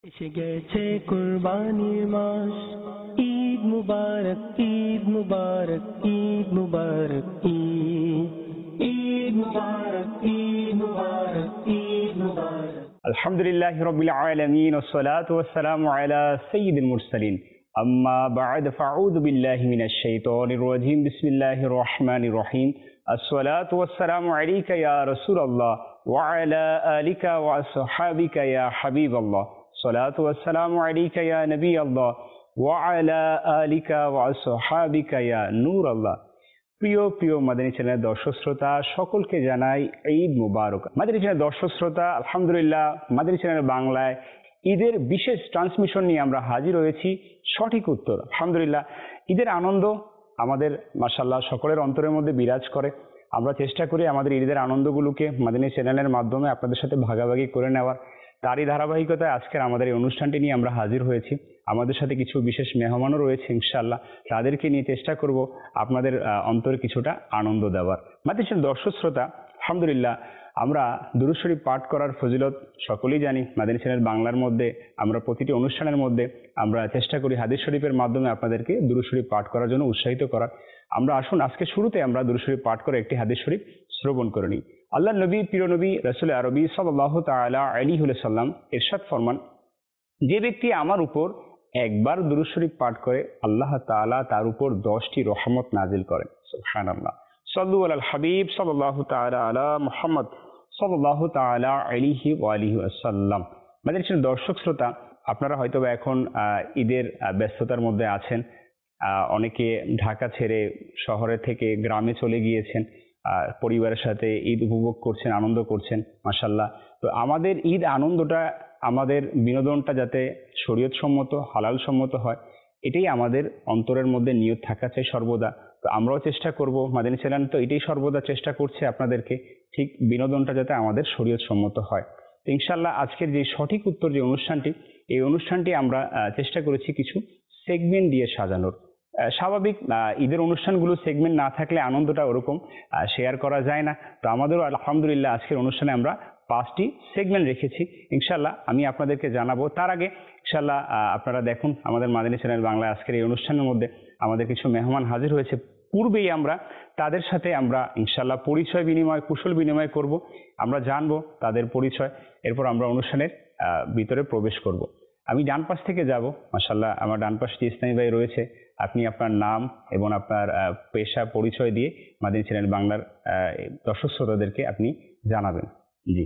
এসে গেছে কুরবানির মাস, ঈদ মুবারক, ঈদ মুবারক, ঈদ মুবারক, ঈদ ঈদ মুবারক, ঈদ মুবারক, ঈদ মুবারক। আলহামদুলিল্লাহি রাব্বিল আলামিন ওয়াসসালাতু ওয়াসসালামু আলা সাইয়্যিদিল মুরসালিন আম্মা বা'দ ফাউযু বিল্লাহি মিনাশ শাইতানির রাজীম বিসমিল্লাহির রহমানির রহিম আসসালাতু ওয়াসসালামু আলাইকা ইয়া রাসূলুল্লাহ ওয়া আলা আলিকা ওয়া আসহাবিকা ইয়া হাবিবাল্লাহ সালাতু ওয়াসসালামু আলাইকা ইয়া নবিয়াল্লাহ ওয়া আলা আলিকা ওয়া আসহাবিকা ইয়া নূরাল্লাহ। প্রিয় প্রিয় মাদানী চ্যানেলের দর্শক শ্রোতা সকলকে জানাই ঈদ মুবারক। মাদানী চ্যানেলের দর্শক শ্রোতা আলহামদুলিল্লাহ মাদানী চ্যানেল বাংলায় ঈদের বিশেষ ট্রান্সমিশন নিয়ে আমরা হাজির হয়েছি। সঠিক উত্তর আলহামদুলিল্লাহ। ঈদের আনন্দ আমাদের মাশাআল্লাহ সকলের অন্তরের মধ্যে বিরাজ করে। আমরা চেষ্টা করি আমাদের ঈদের আনন্দগুলোকে মাদানী চ্যানেলের মাধ্যমে আপনাদের সাথে ভাগাভাগি করে নেওয়ার। তারই ধারাবাহিকতায় আজকের আমাদের এই অনুষ্ঠানটি নিয়ে আমরা হাজির হয়েছি। আমাদের সাথে কিছু বিশেষ মেহমানও রয়েছে ইনশাআল্লাহ, তাদেরকে নিয়ে চেষ্টা করব আপনাদের অন্তরে কিছুটা আনন্দ দেওয়ার। মাদানী চ্যানেল দর্শক শ্রোতা আলহামদুলিল্লাহ আমরা দুরূদ শরীফ পাঠ করার ফজিলত সকলেই জানি। মাদানী চ্যানেল বাংলার মধ্যে আমরা প্রতিটি অনুষ্ঠানের মধ্যে আমরা চেষ্টা করি হাদিস শরীফের মাধ্যমে আপনাদেরকে দুরূদ শরীফ পাঠ করার জন্য উৎসাহিত করার। আমরা আসুন আজকে শুরুতে আমরা দুরূদ শরীফ পাঠ করে একটি হাদিস শরীফ শ্রবণ করে নিই। আল্লাহ নবী প্রিয় নবী রাসূল আরবি সাল্লাল্লাহু তাআলা আলাইহি ওয়াসাল্লাম ইরশাদ ফরমান, যে ব্যক্তি আমার উপর একবার দুরূদ শরীফ পাঠ করে আল্লাহ তাআলা তার উপর 10টি রহমত নাজিল করেন। সুবহানাল্লাহ। সাল্লু আলাল হাবিব সাল্লাল্লাহু তাআলা আলা মুহাম্মদ সাল্লাল্লাহু তাআলা আলাইহি ওয়া আলিহি ওয়াসাল্লাম। আমাদের দর্শক শ্রোতা আপনারা হয়তো এখন ঈদের ব্যস্ততার মধ্যে আছেন। অনেকে ঢাকা ছেড়ে শহরে থেকে গ্রামে চলে গিয়েছেন, পরিবারের সাথে ঈদ উপভোগ করছেন, আনন্দ করছেন মাশাআল্লাহ। তো আমাদের ঈদ আনন্দটা, আমাদের বিনোদনটা যাতে শরীয়ত সম্মত হালাল সম্মত হয়, এটাই আমাদের অন্তরের মধ্যে নিয়ত থাকা চাই সর্বদা। তো আমরাও চেষ্টা করব, মাদানী চ্যানেল তো এটাই সর্বদা চেষ্টা করছে আপনাদেরকে ঠিক বিনোদনটা যাতে আমাদের শরীয়ত সম্মত হয়। তো ইনশাআল্লাহ আজকের যে সঠিক উত্তর যে অনুষ্ঠানটি, এই অনুষ্ঠানটি আমরা চেষ্টা করেছি কিছু সেগমেন্ট দিয়ে সাজানোর। স্বাভাবিক ঈদের অনুষ্ঠানগুলো সেগমেন্ট না থাকলে আনন্দটা ওরকম শেয়ার করা যায় না। তো আমাদেরও আলহামদুলিল্লাহ আজকের অনুষ্ঠানে আমরা 5টি সেগমেন্ট রেখেছি ইনশাআল্লাহ, আমি আপনাদেরকে জানাবো। তার আগে ইনশাআল্লাহ আপনারা দেখুন আমাদের মাদানী চ্যানেল বাংলা আজকের এই অনুষ্ঠানের মধ্যে আমাদের কিছু মেহমান হাজির হয়েছে। পূর্বেই আমরা তাদের সাথে আমরা ইনশাআল্লাহ পরিচয় বিনিময়, কুশল বিনিময় করব, আমরা জানবো তাদের পরিচয়, এরপর আমরা অনুষ্ঠানের ভিতরে প্রবেশ করব। আমি ডান পাশ থেকে যাব, মাশাআল্লাহ আমার ডান পাশে ইসলামী ভাই রয়েছে। আপনি আপনার নাম এবং আপনার পেশা পরিচয় দিয়ে মাদানী চ্যানেল বাংলার দর্শক শ্রোতাদেরকে আপনি জানাবেন। জি।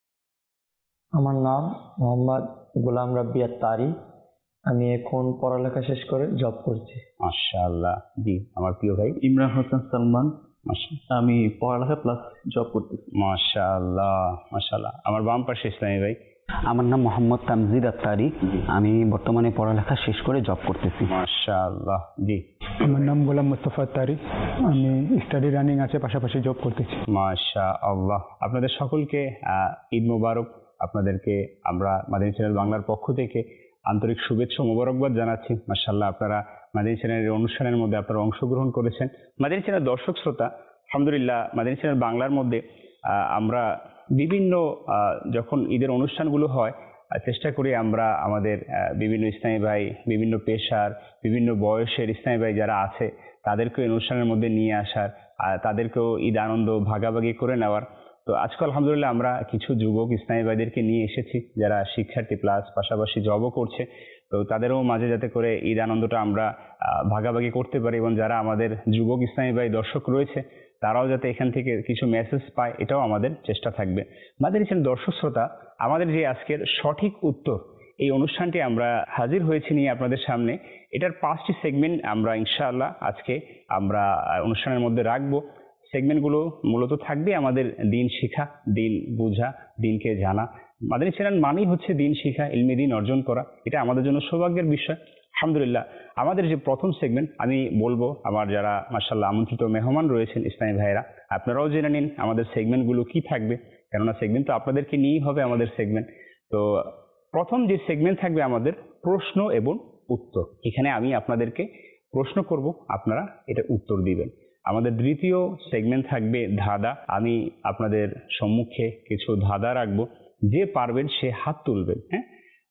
আমার নাম মোহাম্মদ গোলাম রাব্বি আত্তারি। আমি এখন পড়ালেখা শেষ করে জব করছি। মাশাআল্লাহ। জি আমার প্রিয় ভাই ইমরান হোসেন সালমান। মাশাআল্লাহ। আমি পড়ালেখা প্লাস জব করতেছি। মাশাআল্লাহ মাশাআল্লাহ। আমার বাম পাশে ইসলামী ভাই। আমার নাম মোহাম্মদ তামজিদ আত্তারি। আমি বর্তমানে পড়ালেখা শেষ করে জব করতেছি। মাশাআল্লাহ। জি। আমার নাম গোলাম মুস্তাফা আত্তারি। আমি স্টাডি রানিং আছে, পাশাপাশি জব করতেছি। মাশাআল্লাহ। আপনাদের সকলকে ঈদ মোবারক। আপনাদেরকে আমরা মাদানী চ্যানেল বাংলার পক্ষ থেকে আন্তরিক শুভেচ্ছা মোবারকবাদ জানাচ্ছি। মাশাআল্লাহ আপনারা মাদানী চ্যানেলের অনুষ্ঠানের মধ্যে আপনারা অংশগ্রহণ করেছেন। মাদানী চ্যানেল দর্শক শ্রোতা আলহামদুলিল্লাহ মাদানী চ্যানেল বাংলার মধ্যে আমরা বিভিন্ন যখন ঈদের অনুষ্ঠানগুলো হয় চেষ্টা করি আমরা আমাদের বিভিন্ন ইসলামী ভাই, বিভিন্ন পেশার, বিভিন্ন বয়সের ইসলামী ভাই যারা আছে তাদেরকেও অনুষ্ঠানের মধ্যে নিয়ে আসার, তাদেরকেও ঈদ আনন্দ ভাগাভাগি করে নেওয়ার। তো আজকে আলহামদুলিল্লাহ আমরা কিছু যুবক ইসলামী ভাইদেরকে নিয়ে এসেছি যারা শিক্ষার্থী প্লাস পাশাপাশি জবও করছে। তো তাদেরও মাঝে যাতে করে ঈদ আনন্দটা আমরা ভাগাভাগি করতে পারি, এবং যারা আমাদের যুবক ইসলামী ভাই দর্শক রয়েছে তারাও যাতে এখান থেকে কিছু মেসেজ পায়, এটাও আমাদের চেষ্টা থাকবে। মাদানী চ্যানেল দর্শক শ্রোতা আমাদের যে আজকের সঠিক উত্তর এই অনুষ্ঠানটি আমরা হাজির হয়েছি নিয়ে আপনাদের সামনে। এটার 5টি সেগমেন্ট আমরা ইনশাআল্লাহ আজকে আমরা অনুষ্ঠানের মধ্যে রাখবো। সেগমেন্টগুলো মূলত থাকবে আমাদের দিন শিখা, দিন বুঝা, দিনকে জানা। মাদানী চ্যানেল মানেই হচ্ছে দিন শিখা, ইলমে দিন অর্জন করা। এটা আমাদের জন্য সৌভাগ্যের বিষয় আলহামদুলিল্লাহ। আমাদের যে প্রথম সেগমেন্ট আমি বলবো, আমার যারা মাশাআল্লাহ আমন্ত্রিত মেহমান রয়েছেন ইসলামী ভাইরা, আপনারাও জেনে নিন আমাদের সেগমেন্টগুলো কি থাকবে, কেননা সেগমেন্ট তো আপনাদেরকে নিয়েই হবে আমাদের সেগমেন্ট। তো প্রথম যে সেগমেন্ট থাকবে আমাদের প্রশ্ন এবং উত্তর। এখানে আমি আপনাদেরকে প্রশ্ন করব, আপনারা এটা উত্তর দিবেন। আমাদের দ্বিতীয় সেগমেন্ট থাকবে ধাঁধা। আমি আপনাদের সম্মুখে কিছু ধাঁধা রাখবো, যে পারবেন সে হাত তুলবেন। হ্যাঁ,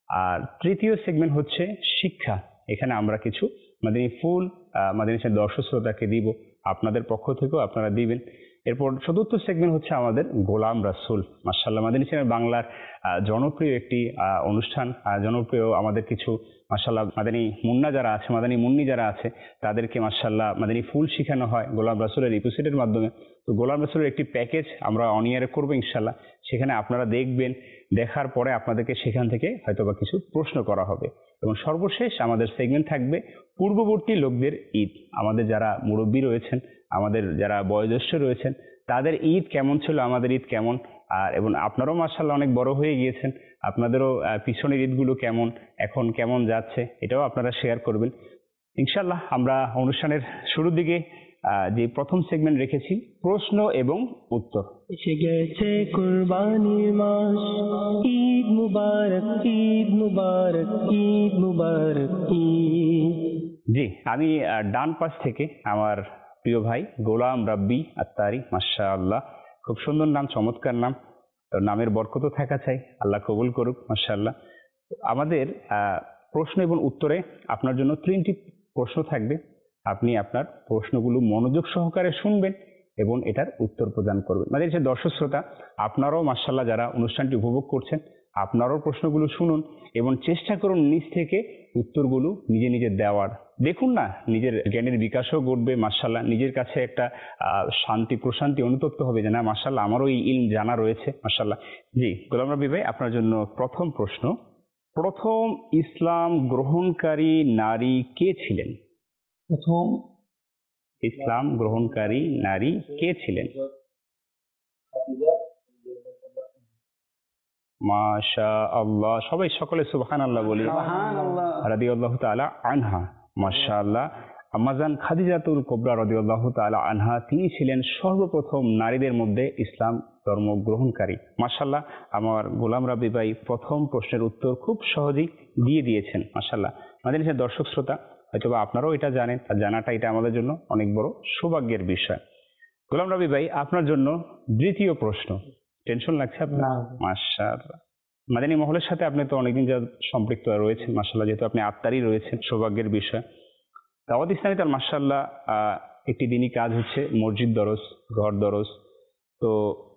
আর তৃতীয় সেগমেন্ট হচ্ছে শিক্ষা। এখানে আমরা কিছু মাদানী ফুল মাদানী দর্শক শ্রোতাকে দিব, আপনাদের পক্ষ থেকেও আপনারা দিবেন। এরপর চতুর্থ সেগমেন্ট হচ্ছে আমাদের গোলাম রাসূল। মাশাআল্লাহ মাদানী চ্যানেল বাংলার জনপ্রিয় একটি অনুষ্ঠান, জনপ্রিয় আমাদের কিছু মাশাআল্লাহ মাদানী মুন্না যারা আছে, মাদানী মুন্নি যারা আছে, তাদেরকে মাশাআল্লাহ মাদানী ফুল শেখানো হয় গোলাম রাসূলের এপিসোডের মাধ্যমে। তো গোলাম রাসূলের একটি প্যাকেজ আমরা অন ইয়ারে করবো ইনশাআল্লাহ, সেখানে আপনারা দেখবেন, দেখার পরে আপনাদেরকে সেখান থেকে হয়তোবা কিছু প্রশ্ন করা হবে। এবং সর্বশেষ আমাদের সেগমেন্ট থাকবে পূর্ববর্তী লোকদের ঈদ। আমাদের যারা মুরব্বী রয়েছেন, আমাদের যারা বয়োজ্যেষ্ঠ রয়েছেন, তাদের ঈদ কেমন ছিল, আমাদের ঈদ কেমন, আর এবং আপনারাও মাশাআল্লাহ অনেক বড় হয়ে গিয়েছেন, আপনাদেরও পিছনের ঈদগুলো কেমন, এখন কেমন যাচ্ছে, এটাও আপনারা শেয়ার করবেন ইনশাআল্লাহ। আমরা অনুষ্ঠানের শুরুর দিকে যে প্রথম সেগমেন্ট রেখেছি প্রশ্ন এবং উত্তর। এসে গেছে কুরবানির মাস, ঈদ মুবারক, ঈদ মুবারক, ঈদ মুবারক, ঈদ। জি, আমি ডান পাশ থেকে আমার প্রিয় ভাই গোলাম রাব্বি আত্তারি, মাশাআল্লাহ খুব সুন্দর নাম, চমৎকার নাম, নামের বরকত থাকা চাই, আল্লাহ কবুল করুক মাশাআল্লাহ। আমাদের প্রশ্ন এবং উত্তরে আপনার জন্য 3টি প্রশ্ন থাকবে, আপনি আপনার প্রশ্নগুলো মনোযোগ সহকারে শুনবেন এবং এটার উত্তর প্রদান করবেন। মানে যে দর্শক শ্রোতা, আপনারাও মাশাআল্লাহ যারা অনুষ্ঠানটি উপভোগ করছেন, আপনারাও প্রশ্নগুলো শুনুন এবং চেষ্টা করুন নিজ থেকে উত্তরগুলো নিজে নিজে দেওয়ার। দেখুন না, নিজের জ্ঞানের বিকাশও ঘটবে মাশাআল্লাহ, নিজের কাছে একটা শান্তি প্রশান্তি অনুতপ্ত হবে যে না মাশাআল্লাহ আমারও এই ইলম জানা রয়েছে মাশাআল্লাহ। জি গোলাম রাব্বি ভাই, আপনার জন্য প্রথম প্রশ্ন, প্রথম ইসলাম গ্রহণকারী নারী কে ছিলেন? প্রথম ইসলাম গ্রহণকারী নারী কে ছিলেন? মাশাআল্লাহ, সবাই সকলে সুবহানাল্লাহ বলি। রাদিয়াল্লাহু তাআলা আনহা, মাশাআল্লাহ আম্মাজান খাদিজাতুল কুবরা রাদিয়াল্লাহু তাআলা আনহা, তিনি ছিলেন সর্বপ্রথম নারীদের মধ্যে ইসলাম ধর্ম গ্রহণকারী। মাশাআল্লাহ আমার গোলাম রাব্বি ভাই প্রথম প্রশ্নের উত্তর খুব সহজেই দিয়ে দিয়েছেন মাশাআল্লাহ। আমাদের যে দর্শক শ্রোতা, হয়তোবা আপনারাও এটা জানেন, আর জানাটা এটা আমাদের জন্য অনেক বড় সৌভাগ্যের বিষয়। গোলাম রাব্বি ভাই, আপনার জন্য দ্বিতীয় প্রশ্ন। টেনশন লাগছে আপনার? না। মাশাআল্লাহ, মাদানী মহলের সাথে আপনি তো অনেকদিন যা সম্পৃক্ত রয়েছেন মাশাআল্লাহ, যেহেতু আপনি আত্মারই রয়েছেন, সৌভাগ্যের বিষয়। দাওয়াত ইসলামী তার মাশাআল্লাহ একটি দিনই কাজ হচ্ছে মসজিদ দরস, ঘর দরস। তো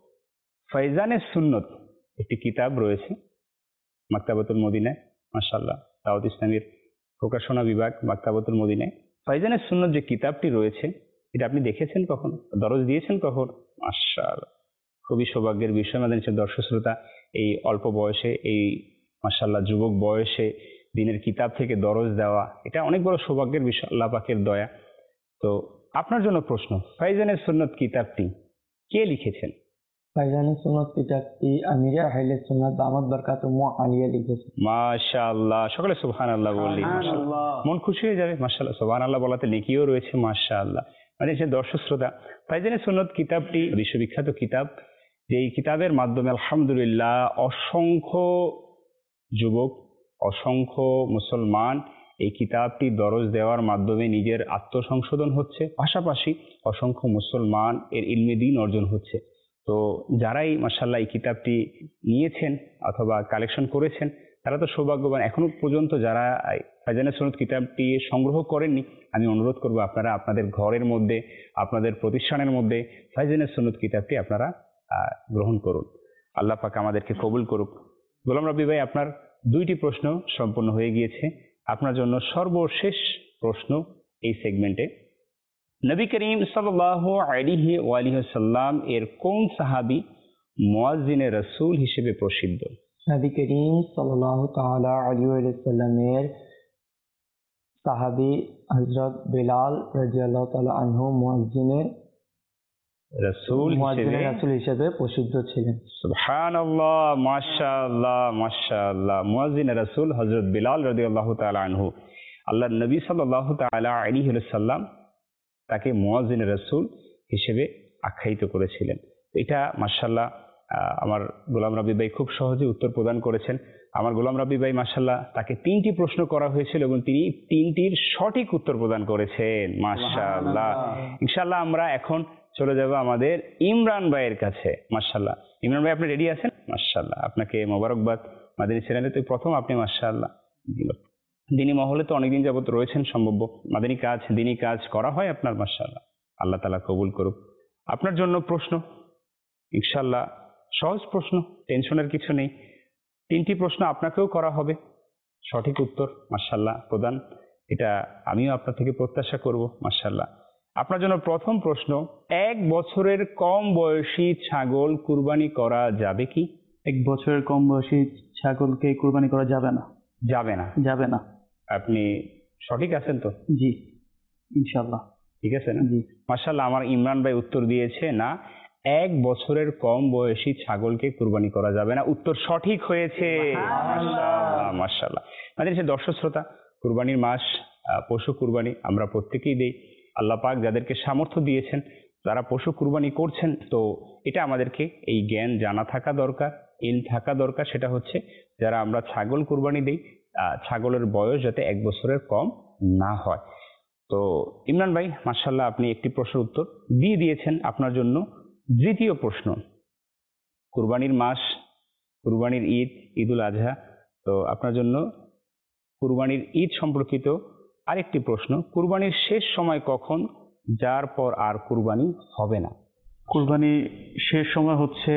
ফাইজানে সুন্নত একটি কিতাব রয়েছে মাকতাবাতুল মদিনায়, মাশাআল্লাহ দাওয়াত ইসলামীর প্রকাশনা বিভাগ মাকতাবাতুল মদিনায় ফাইজানে সুন্নত যে কিতাবটি রয়েছে, এটা আপনি দেখেছেন কখন, দরস দিয়েছেন কখন? মাশাআল্লাহ খুবই সৌভাগ্যের বিষয়। আমাদের দর্শক শ্রোতা, এই অল্প বয়সে, এই মাশাআল্লাহ যুবক বয়সে দিনের কিতাব থেকে দরজ দেওয়া, এটা অনেক বড় সৌভাগ্যের বিষয়, আল্লাহ পাকের দয়া। তো আপনার জন্য প্রশ্ন, ফাইজানে সুন্নত কিতাবটি কে লিখেছেন? ফাইজানে সুন্নত কিতাবটি আমিরে আহলে সুন্নাত দামাত বরকাতুহু আলিয়া লিখেছেন। মাশাআল্লাহ, সকলে সুবহানাল্লাহ বলি, মাশাআল্লাহ মন খুশি হয়ে যাবে মাশাআল্লাহ। সুবহানাল্লাহ বলাতে নেকিও রয়েছে মাশাআল্লাহ। মানে যে দর্শক শ্রোতা, ফাইজানে সুন্নত কিতাবটি বিশ্ববিখ্যাত কিতাব, যে এই কিতাবের মাধ্যমে আলহামদুলিল্লাহ অসংখ্য যুবক, অসংখ্য মুসলমান এই কিতাবটি দরজ দেওয়ার মাধ্যমে নিজের আত্মসংশোধন হচ্ছে, পাশাপাশি অসংখ্য মুসলমান এর ইলমে দ্বীন অর্জন হচ্ছে। তো যারাই মাশাআল্লাহ এই কিতাবটি নিয়েছেন অথবা কালেকশন করেছেন, তারা তো সৌভাগ্যবান। এখনো পর্যন্ত যারা ফাইজানে সুন্নত কিতাবটি সংগ্রহ করেননি, আমি অনুরোধ করবো আপনারা আপনাদের ঘরের মধ্যে, আপনাদের প্রতিষ্ঠানের মধ্যে ফাইজানে সুন্নত কিতাবটি আপনারা গ্রহণ করুন। আল্লাহ পাক আমাদেরকে কবুল করুক। গোলাম রাব্বি ভাই, আপনার 2টি প্রশ্ন সম্পূর্ণ হয়ে গিয়েছে। আপনার জন্য সর্বশেষ প্রশ্ন এই সেগমেন্টে, নবী করিম সাল্লাল্লাহু আলাইহি ওয়া আলিহি ওয়াসাল্লাম এর কোন সাহাবী মুয়াজ্জিনে রাসূল হিসেবে প্রসিদ্ধ? নবী করিম সাল্লাল্লাহু তাআলা আলাইহি ওয়াসাল্লামের সাহাবী হযরত বিলাল রাদিয়াল্লাহু তাআলা আনহু মুয়াজ্জিনে রাসূল হিসেবে প্রসিদ্ধ ছিলেন। সুবহানাল্লাহ, মাশাআল্লাহ মাশাআল্লাহ। মুয়াজ্জিনে রাসূল হযরত বিলাল রাদিয়াল্লাহু তাআলা আনহু, আল্লাহর নবী সাল্লাল্লাহু তাআলা আলাইহি ওয়াসাল্লাম তাকে মুয়াজ্জিনে রাসূল হিসেবে আখ্যায়িত করেছিলেন। এটা মাশাআল্লাহ আমার গোলাম রাব্বি ভাই খুব সহজে উত্তর প্রদান করেছেন। আমার গোলাম রাব্বি ভাই মাশাআল্লাহ, তাকে 3টি প্রশ্ন করা হয়েছিল এবং তিনি 3টির সঠিক উত্তর প্রদান করেছেন মাশাআল্লাহ। ইনশাআল্লাহ আমরা এখন চলে যাব আমাদের ইমরান ভাইয়ের কাছে। মাশাআল্লাহ, ইমরান ভাই আপনি রেডি আছেন? মাশাআল্লাহ, আপনাকে মোবারকবাদ। মাদানী চ্যানেলে তো প্রথম আপনি, মাশাআল্লাহ। দিনী মহলে তো অনেকদিন যাবত রয়েছেন সম্ভব, মাদানী কাজ, দিনী কাজ করা হয় আপনার, মাশাআল্লাহ। আল্লাহ তাআলা কবুল করুক। আপনার জন্য প্রশ্ন, ইনশাআল্লাহ সহজ প্রশ্ন, টেনশনের কিছু নেই। 3টি প্রশ্ন আপনাকেও করা হবে, সঠিক উত্তর মাশাআল্লাহ প্রদান, এটা আমিও আপনার থেকে প্রত্যাশা করব, মাশাআল্লাহ। আপনার জন্য প্রথম প্রশ্ন, 1 বছরের কম বয়সী ছাগল কুরবানি করা যাবে কি? 1 বছরের কম বয়সী ছাগলকে কুরবানি করা যাবে না। যাবে না? যাবে না। আপনি সঠিক আছেন তো? জি, ইনশাআল্লাহ। ঠিক আছে না? জি। মাশাআল্লাহ, আমার ইমরান ভাই উত্তর দিয়েছে না, 1 বছরের কম বয়সী ছাগলকে কুরবানি করা যাবে না। উত্তর সঠিক হয়েছে, মাশাআল্লাহ মাশাআল্লাহ। আমাদের যে দর্শক শ্রোতা, কুরবানির মাস, পশু কুরবানি আমরা প্রত্যেকেই দেই। আল্লাহ পাক যাদেরকে সামর্থ্য দিয়েছেন তারা পশু কুরবানি করছেন, তো এটা আমাদেরকে এই জ্ঞান জানা থাকা দরকার, ইল থাকা দরকার। সেটা হচ্ছে যারা আমরা ছাগল কুরবানি দেই, ছাগলের বয়স যাতে 1 বছরের কম না হয়। তো ইমরান ভাই মাশাআল্লাহ, আপনি একটি প্রশ্নের উত্তর দিয়ে দিয়েছেন। আপনার জন্য দ্বিতীয় প্রশ্ন, কুরবানির মাস, কুরবানির ঈদ, ঈদুল আজহা, তো আপনার জন্য কুরবানির ঈদ সম্পর্কিত আরেকটি প্রশ্ন, কুরবানির শেষ সময় কখন, যার পর আর কুরবানি হবে না? কুরবানি শেষ সময় হচ্ছে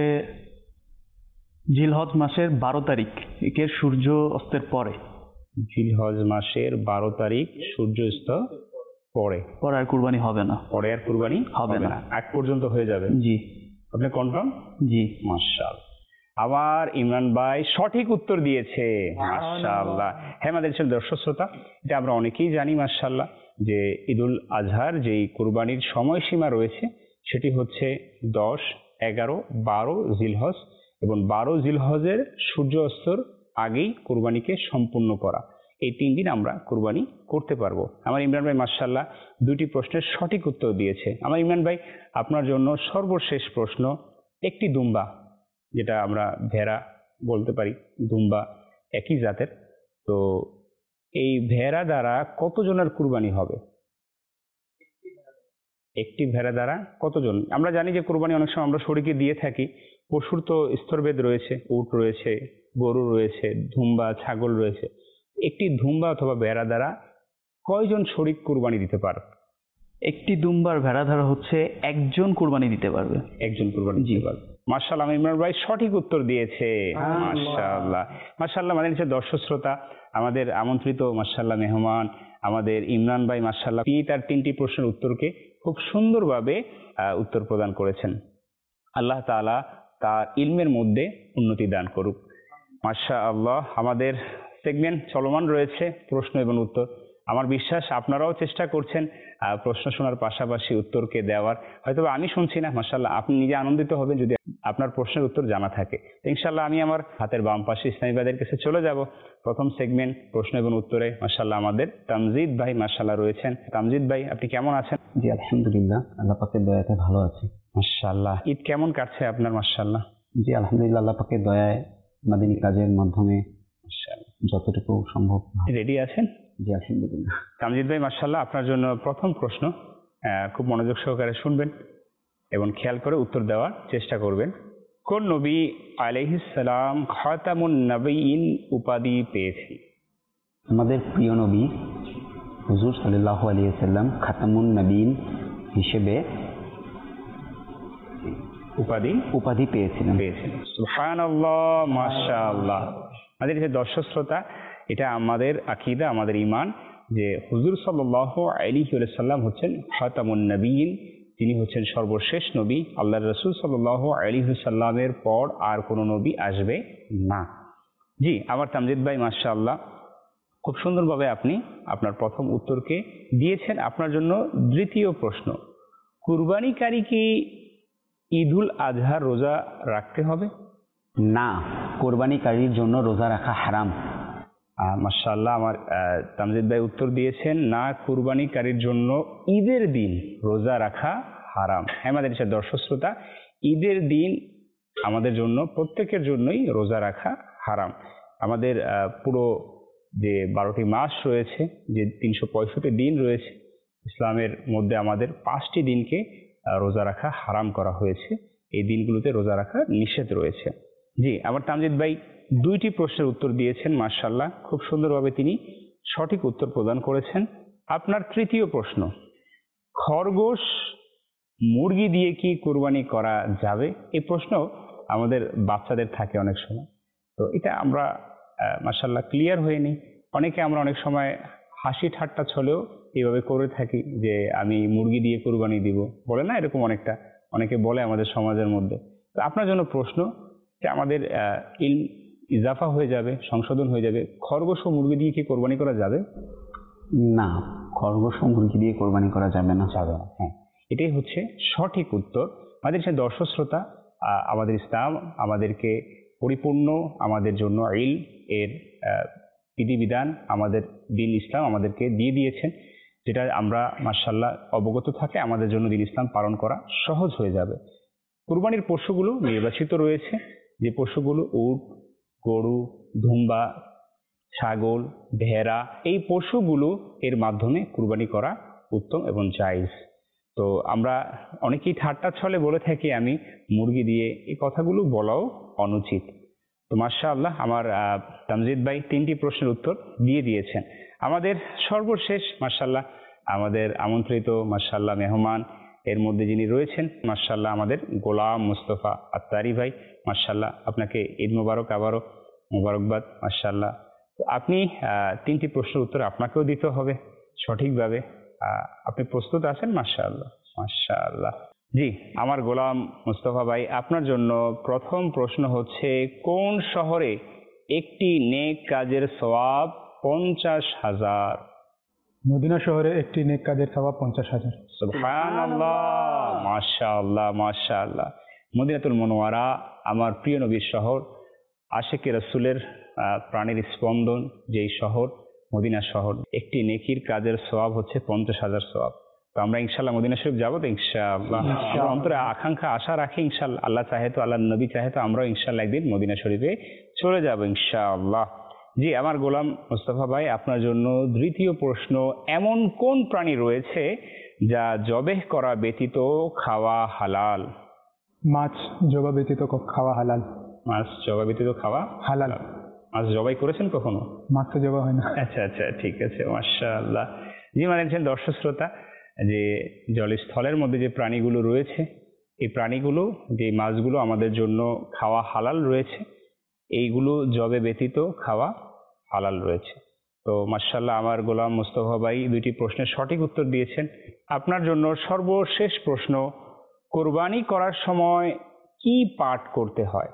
জিলহজ মাসের 12 তারিখ এর সূর্য অস্তের পরে। জিলহজ মাসের 12 তারিখ সূর্যাস্ত পরে আর কুরবানি হবে না। পরে আর কুরবানি হবে না, আগ পর্যন্ত হয়ে যাবে। জি। আপনি কনফার্ম? জি, মাশাআল্লাহ। আবার ইমরান ভাই সঠিক উত্তর দিয়েছে, মাশাআল্লাহ। হ্যাঁ, আমাদের দর্শক শ্রোতা, এটা আমরা অনেকেই জানি মাশাআল্লাহ, যে ঈদুল আজহার যেই কুরবানির সময়সীমা রয়েছে সেটি হচ্ছে 10, 11, 12 জিলহজ, এবং 12 জিলহজের সূর্য অস্তর আগেই কুরবানিকে সম্পূর্ণ করা। এই 3 দিন আমরা কুরবানি করতে পারবো। আমার ইমরান ভাই মাশাআল্লাহ 2টি প্রশ্নের সঠিক উত্তর দিয়েছে। আমার ইমরান ভাই, আপনার জন্য সর্বশেষ প্রশ্ন, একটি দুম্বা, যেটা আমরা ভেড়া বলতে পারি, দুম্বা একই জাতের, তো এই ভেড়া দ্বারা কতজনের কুরবানি হবে? একটি ভেড়া দ্বারা কতজন? আমরা জানি যে কুরবানি অনেক সময় আমরা শরীকে দিয়ে থাকি, পশুর তো স্তরভেদ রয়েছে, উট রয়েছে, গরু রয়েছে, ধুম্বা, ছাগল রয়েছে। একটি ধুম্বা অথবা ভেড়া দ্বারা কয়জন শরীক কুরবানি দিতে পারে? একটি দুম্বার ভেড়া ধরা হচ্ছে একজন কুরবানি দিতে পারবে। একজন কুরবানি দিতে পারবে। মাশাআল্লাহ, ইমরান ভাই সঠিক উত্তর দিয়েছে, মাশাআল্লাহ মাশাআল্লাহ। মানে দর্শক শ্রোতা, আমাদের আমন্ত্রিত মাশাআল্লাহ মেহমান আমাদের ইমরান ভাই মাশাআল্লাহ তার 3টি প্রশ্নের উত্তরকে খুব সুন্দরভাবে উত্তর প্রদান করেছেন। আল্লাহ তাআলা তার ইলমের মধ্যে উন্নতি দান করুক, মাশাআল্লাহ। আমাদের সেগমেন্ট চলমান রয়েছে, প্রশ্ন এবং উত্তর। আমার বিশ্বাস আপনারাও চেষ্টা করছেন প্রশ্ন শোনার পাশাপাশি উত্তরকে দেওয়ার। হয়তো আমি শুনছি না, মাশাআল্লাহ আপনি নিজে আনন্দিত হবেন যদি আপনার প্রশ্নের উত্তর জানা থাকে। ইনশাআল্লাহ আমি আমার হাতের বাম পাশে ইসলামী ভাইদের কাছে চলে যাব। প্রথম সেগমেন্ট প্রশ্ন এবং উত্তরে মাশাআল্লাহ আমাদের তামজিদ ভাই মাশাআল্লাহ রয়েছেন। তামজিদ ভাই, আপনি কেমন আছেন? জি আলহামদুলিল্লাহ, আল্লাহ পাকের দয়াতে ভালো আছি। মাশাআল্লাহ, ঈদ কেমন কাটছে আপনার? মাশাআল্লাহ। জি আলহামদুলিল্লাহ, আল্লাহ পাকের দয়ায় মাদানী কাজের মাধ্যমে যতটুকু সম্ভব। রেডি আছেন? জি আলহামদুলিল্লাহ। তামজিদ ভাই মাশাআল্লাহ, আপনার জন্য প্রথম প্রশ্ন, খুব মনোযোগ সহকারে শুনবেন এবং খেয়াল করে উত্তর দেওয়ার চেষ্টা করবেন। কোন নবী আলাইহিস সালাম খাতামুন নবীন উপাধি পেয়েছেন? আমাদের প্রিয় নবী হুজুর সাল্লাল্লাহু আলাইহি ওয়াসাল্লাম খাতামুন নবীন হিসেবে উপাধি পেয়েছিলেন। সুবহানাল্লাহ, মাশাআল্লাহ। আমাদের যে দর্শক শ্রোতা, এটা আমাদের আকীদা, আমাদের ঈমান যে হুজুর সাল্লাল্লাহু আলাইহি ওয়াসাল্লাম হচ্ছেন খাতামুন নবীন, তিনি হচ্ছেন সর্বশেষ নবী। আল্লাহর রাসূল সাল্লাল্লাহু আলাইহি ওয়াসাল্লামের পর আর কোনো নবী আসবে না। জি, আমার তামজিদ ভাই মাশাআল্লাহ খুব সুন্দরভাবে আপনি আপনার প্রথম উত্তরকে দিয়েছেন। আপনার জন্য দ্বিতীয় প্রশ্ন, কুরবানিকারী কি ঈদুল আজহার রোজা রাখতে হবে? না, কোরবানিকারীর জন্য রোজা রাখা হারাম। মাশাআল্লাহ, আমার তামজিদ ভাই উত্তর দিয়েছেন না, কুরবানিকারীর জন্য ঈদের দিন রোজা রাখা হারাম। হ্যাঁ, আমাদের দর্শক শ্রোতা, ঈদের দিন আমাদের জন্য প্রত্যেকের জন্যই রোজা রাখা হারাম। আমাদের পুরো যে 12টি মাস রয়েছে, যে 365 দিন রয়েছে, ইসলামের মধ্যে আমাদের 5টি দিনকে রোজা রাখা হারাম করা হয়েছে। এই দিনগুলোতে রোজা রাখা নিষেধ রয়েছে। জি, আমার তামজিদ ভাই 2টি প্রশ্নের উত্তর দিয়েছেন। মাশাআল্লাহ, খুব সুন্দরভাবে তিনি সঠিক উত্তর প্রদান করেছেন। আপনার তৃতীয় প্রশ্ন, খরগোশ মুরগি দিয়ে কি কুরবানি করা যাবে? এই প্রশ্ন আমাদের বাচ্চাদের থাকে অনেক সময়। তো এটা আমরা মাশাআল্লাহ ক্লিয়ার হয়ে নিই। অনেকে আমরা অনেক সময় হাসি ঠাট্টা ছলেও এইভাবে করে থাকি যে আমি মুরগি দিয়ে কুরবানি দিব, বলে না এরকম অনেকে বলে আমাদের সমাজের মধ্যে। তো আপনার জন্য প্রশ্ন যে আমাদের ইজাফা হয়ে যাবে, সংশোধন হয়ে যাবে, খরগোশ ও মুরগি দিয়ে কি কোরবানি করা যাবে? না, খরগোশ ও মুরগি দিয়ে কোরবানি করা যাবে না। হ্যাঁ, এটাই হচ্ছে সঠিক উত্তর। আমাদের সে দর্শক শ্রোতা, আমাদের ইসলাম আমাদেরকে পরিপূর্ণ, আমাদের জন্য এর বিধিবিধান, আমাদের দিন ইসলাম আমাদেরকে দিয়ে দিয়েছেন, যেটা আমরা মাশাআল্লাহ অবগত থাকে আমাদের জন্য দিন ইসলাম পালন করা সহজ হয়ে যাবে। কুরবানির পশুগুলো নির্বাচিত রয়েছে, যে পশুগুলো উট, গরু, দুম্বা, ছাগল, ভেড়া, এই পশুগুলো এর মাধ্যমে কুরবানি করা উত্তম এবং জায়েজ। তো আমরা অনেকেই ঠাট্টা ছলে বলে থাকি আমি মুরগি দিয়ে, এই কথাগুলো বলাও অনুচিত। তো মাশাআল্লাহ আমার তামজিদ ভাই 3টি প্রশ্নের উত্তর দিয়ে দিয়েছেন। আমাদের সর্বশেষ মাশাআল্লাহ আমাদের আমন্ত্রিত মাশাআল্লাহ মেহমান এর মধ্যে যিনি রয়েছেন মাশাআল্লাহ আমাদের গোলাম মুস্তফা আত্তারি ভাই, মাশাআল্লাহ আপনাকে ঈদ মোবারক, আবারও মোবারকবাদ। মাশাআল্লাহ, আপনি 3টি প্রশ্নের উত্তর আপনাকেও দিতে হবে সঠিকভাবে। আপনি প্রস্তুত আছেন? মাশাআল্লাহ, মাশাআল্লাহ। জি, আমার গোলাম মুস্তফা ভাই, আপনার জন্য প্রথম প্রশ্ন হচ্ছে, কোন শহরে একটি নেক কাজের সওয়াব 50,000? মদিনা শহরে একটি নেক কাজের সওয়াব 50,000। সুবহানাল্লাহ, মাশাআল্লাহ, মাশাআল্লাহ। মদিনাতুল মুনাওয়ারা আমার প্রিয় নবীর শহর, আশিকে রাসূলের প্রাণের স্পন্দন যেই শহর মদিনা শহর, একটি নেকির কাজের সওয়াব হচ্ছে 50,000 সওয়াব। তো আমরা ইনশাআল্লাহ মদিনা শরীফ যাবো তো ইনশাআল্লাহ। আমরা অন্তরে আকাঙ্ক্ষা আশা রাখি ইনশাআল্লাহ, আল্লাহ চাহে তো, আল্লাহ নবী চাহে তো আমরাও ইনশাআল্লাহ একদিন মদিনা শরীফে চলে যাব ইনশাআল্লাহ। জি, আমার গোলাম মুস্তফা ভাই, আপনার জন্য দ্বিতীয় প্রশ্ন, এমন কোন প্রাণী রয়েছে যা জবেহ করা ব্যতীত খাওয়া হালাল? মাছ জবা ব্যতীত খাওয়া হালাল। মাছ জবা ব্যতীত খাওয়া হালাল। মাছ জবাই করেছেন কখনো? মাছ তো জবা হয় না। আচ্ছা আচ্ছা, ঠিক আছে, মাশাআল্লাহ। জি, মানেছেন দর্শক শ্রোতা যে জলস্থলের মধ্যে যে প্রাণীগুলো রয়েছে, এই প্রাণীগুলো, যে মাছগুলো আমাদের জন্য খাওয়া হালাল রয়েছে, এইগুলো জবে ব্যতীত খাওয়া হালাল রয়েছে। তো মাশাআল্লাহ আমার গোলাম মুস্তফা ভাই 2টি প্রশ্নের সঠিক উত্তর দিয়েছেন। আপনার জন্য সর্বশেষ প্রশ্ন, কোরবানি করার সময় কি পাঠ করতে হয়?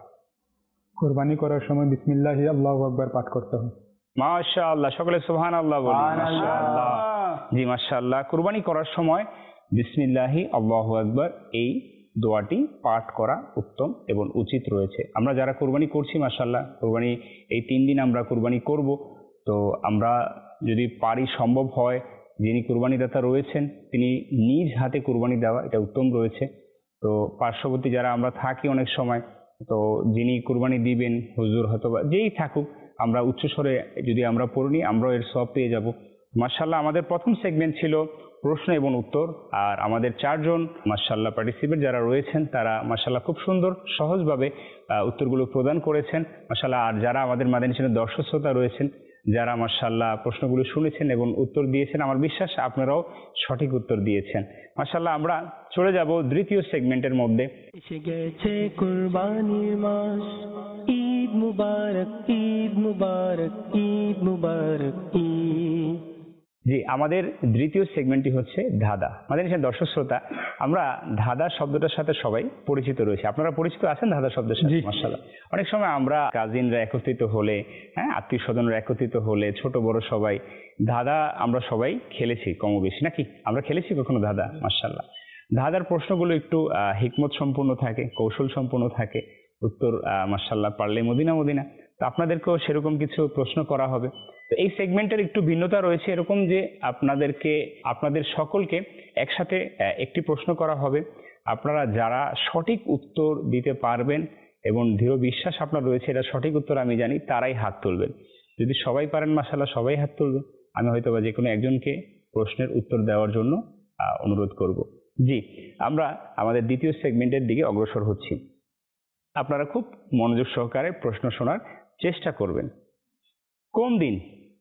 কোরবানি করার সময় বিসমিল্লাহি আল্লাহু আকবার পাঠ করতে হয়। মাশাআল্লাহ, সকলে সুবহানাল্লাহ বলি। মাশাআল্লাহ, জি মাশাআল্লাহ। কুরবানি করার সময় বিসমিল্লাহি আল্লাহু আকবার এই দোয়াটি পাঠ করা উত্তম এবং উচিত রয়েছে। আমরা যারা কুরবানি করছি মাশাআল্লাহ, কুরবানি এই 3 দিন আমরা কুরবানি করব, তো আমরা যদি পারি, সম্ভব হয়, যিনি কুরবানিদাতা রয়েছেন তিনি নিজ হাতে কুরবানি দেওয়া, এটা উত্তম রয়েছে। তো পার্শ্ববর্তী যারা আমরা থাকি অনেক সময়, তো যিনি কুরবানি দিবেন হুজুর হয়তো বা যেই থাকুক, আমরা উচ্চস্বরে যদি আমরা পড়ি নিই, আমরাও এর সওয়াব পেয়ে যাব। মাশাআল্লাহ আমাদের প্রথম সেগমেন্ট ছিল প্রশ্ন এবং উত্তর, আর আমাদের 4 জন মাশাআল্লাহ পার্টিসিপেন্ট যারা রয়েছেন তারা মাশাআল্লাহ খুব সুন্দর সহজভাবে উত্তরগুলো প্রদান করেছেন মাশাআল্লাহ। আর যারা আমাদের মাদানী চ্যানেলের দর্শক শ্রোতা রয়েছেন, যারা মাশাআল্লাহ প্রশ্নগুলো শুনেছেন এবং উত্তর দিয়েছেন, আমার বিশ্বাস আপনারাও সঠিক উত্তর দিয়েছেন মাশাআল্লাহ। আমরা চলে যাব দ্বিতীয় সেগমেন্টের মধ্যে। এসে গেছে কুরবানির মাস, ঈদ মুবারক, ঈদ মুবারক, ঈদ মুবারক, ঈদ। জি, আমাদের দ্বিতীয় সেগমেন্টটি হচ্ছে ধাঁধা। আমাদের এখানে দর্শক শ্রোতা, আমরা ধাঁধা শব্দটার সাথে সবাই পরিচিত রয়েছে। আপনারা পরিচিত আছেন ধাঁধা শব্দের সাথে? মাশাআল্লাহ। অনেক সময় আমরা কাজিনরা একত্রিত হলে, আত্মীয় স্বজনরা একত্রিত হলে, ছোট বড় সবাই ধাঁধা আমরা সবাই খেলেছি কম বেশি, নাকি? আমরা খেলেছি কখনো ধাঁধা? মাশাআল্লাহ। ধাঁধার প্রশ্নগুলো একটু হিকমত সম্পূর্ণ থাকে, কৌশল সম্পূর্ণ থাকে, উত্তর মাশাআল্লাহ পারলে মদিনা মদিনা। তো আপনাদেরকেও সেরকম কিছু প্রশ্ন করা হবে। তো এই সেগমেন্টের একটু ভিন্নতা রয়েছে এরকম যে আপনাদের সকলকে একসাথে একটি প্রশ্ন করা হবে। আপনারা যারা সঠিক উত্তর দিতে পারবেন এবং দৃঢ় বিশ্বাস আপনার রয়েছে এটা সঠিক উত্তর আমি জানি, তারাই হাত তুলবেন। যদি সবাই পারেন মাশাআল্লাহ সবাই হাত তুলবেন। আমি হয়তো বা যে কোনো একজনকে প্রশ্নের উত্তর দেওয়ার জন্য অনুরোধ করব। জি, আমরা আমাদের দ্বিতীয় সেগমেন্টের দিকে অগ্রসর হচ্ছি। আপনারা খুব মনোযোগ সহকারে প্রশ্ন শোনার চেষ্টা করবেন। কোন দিন?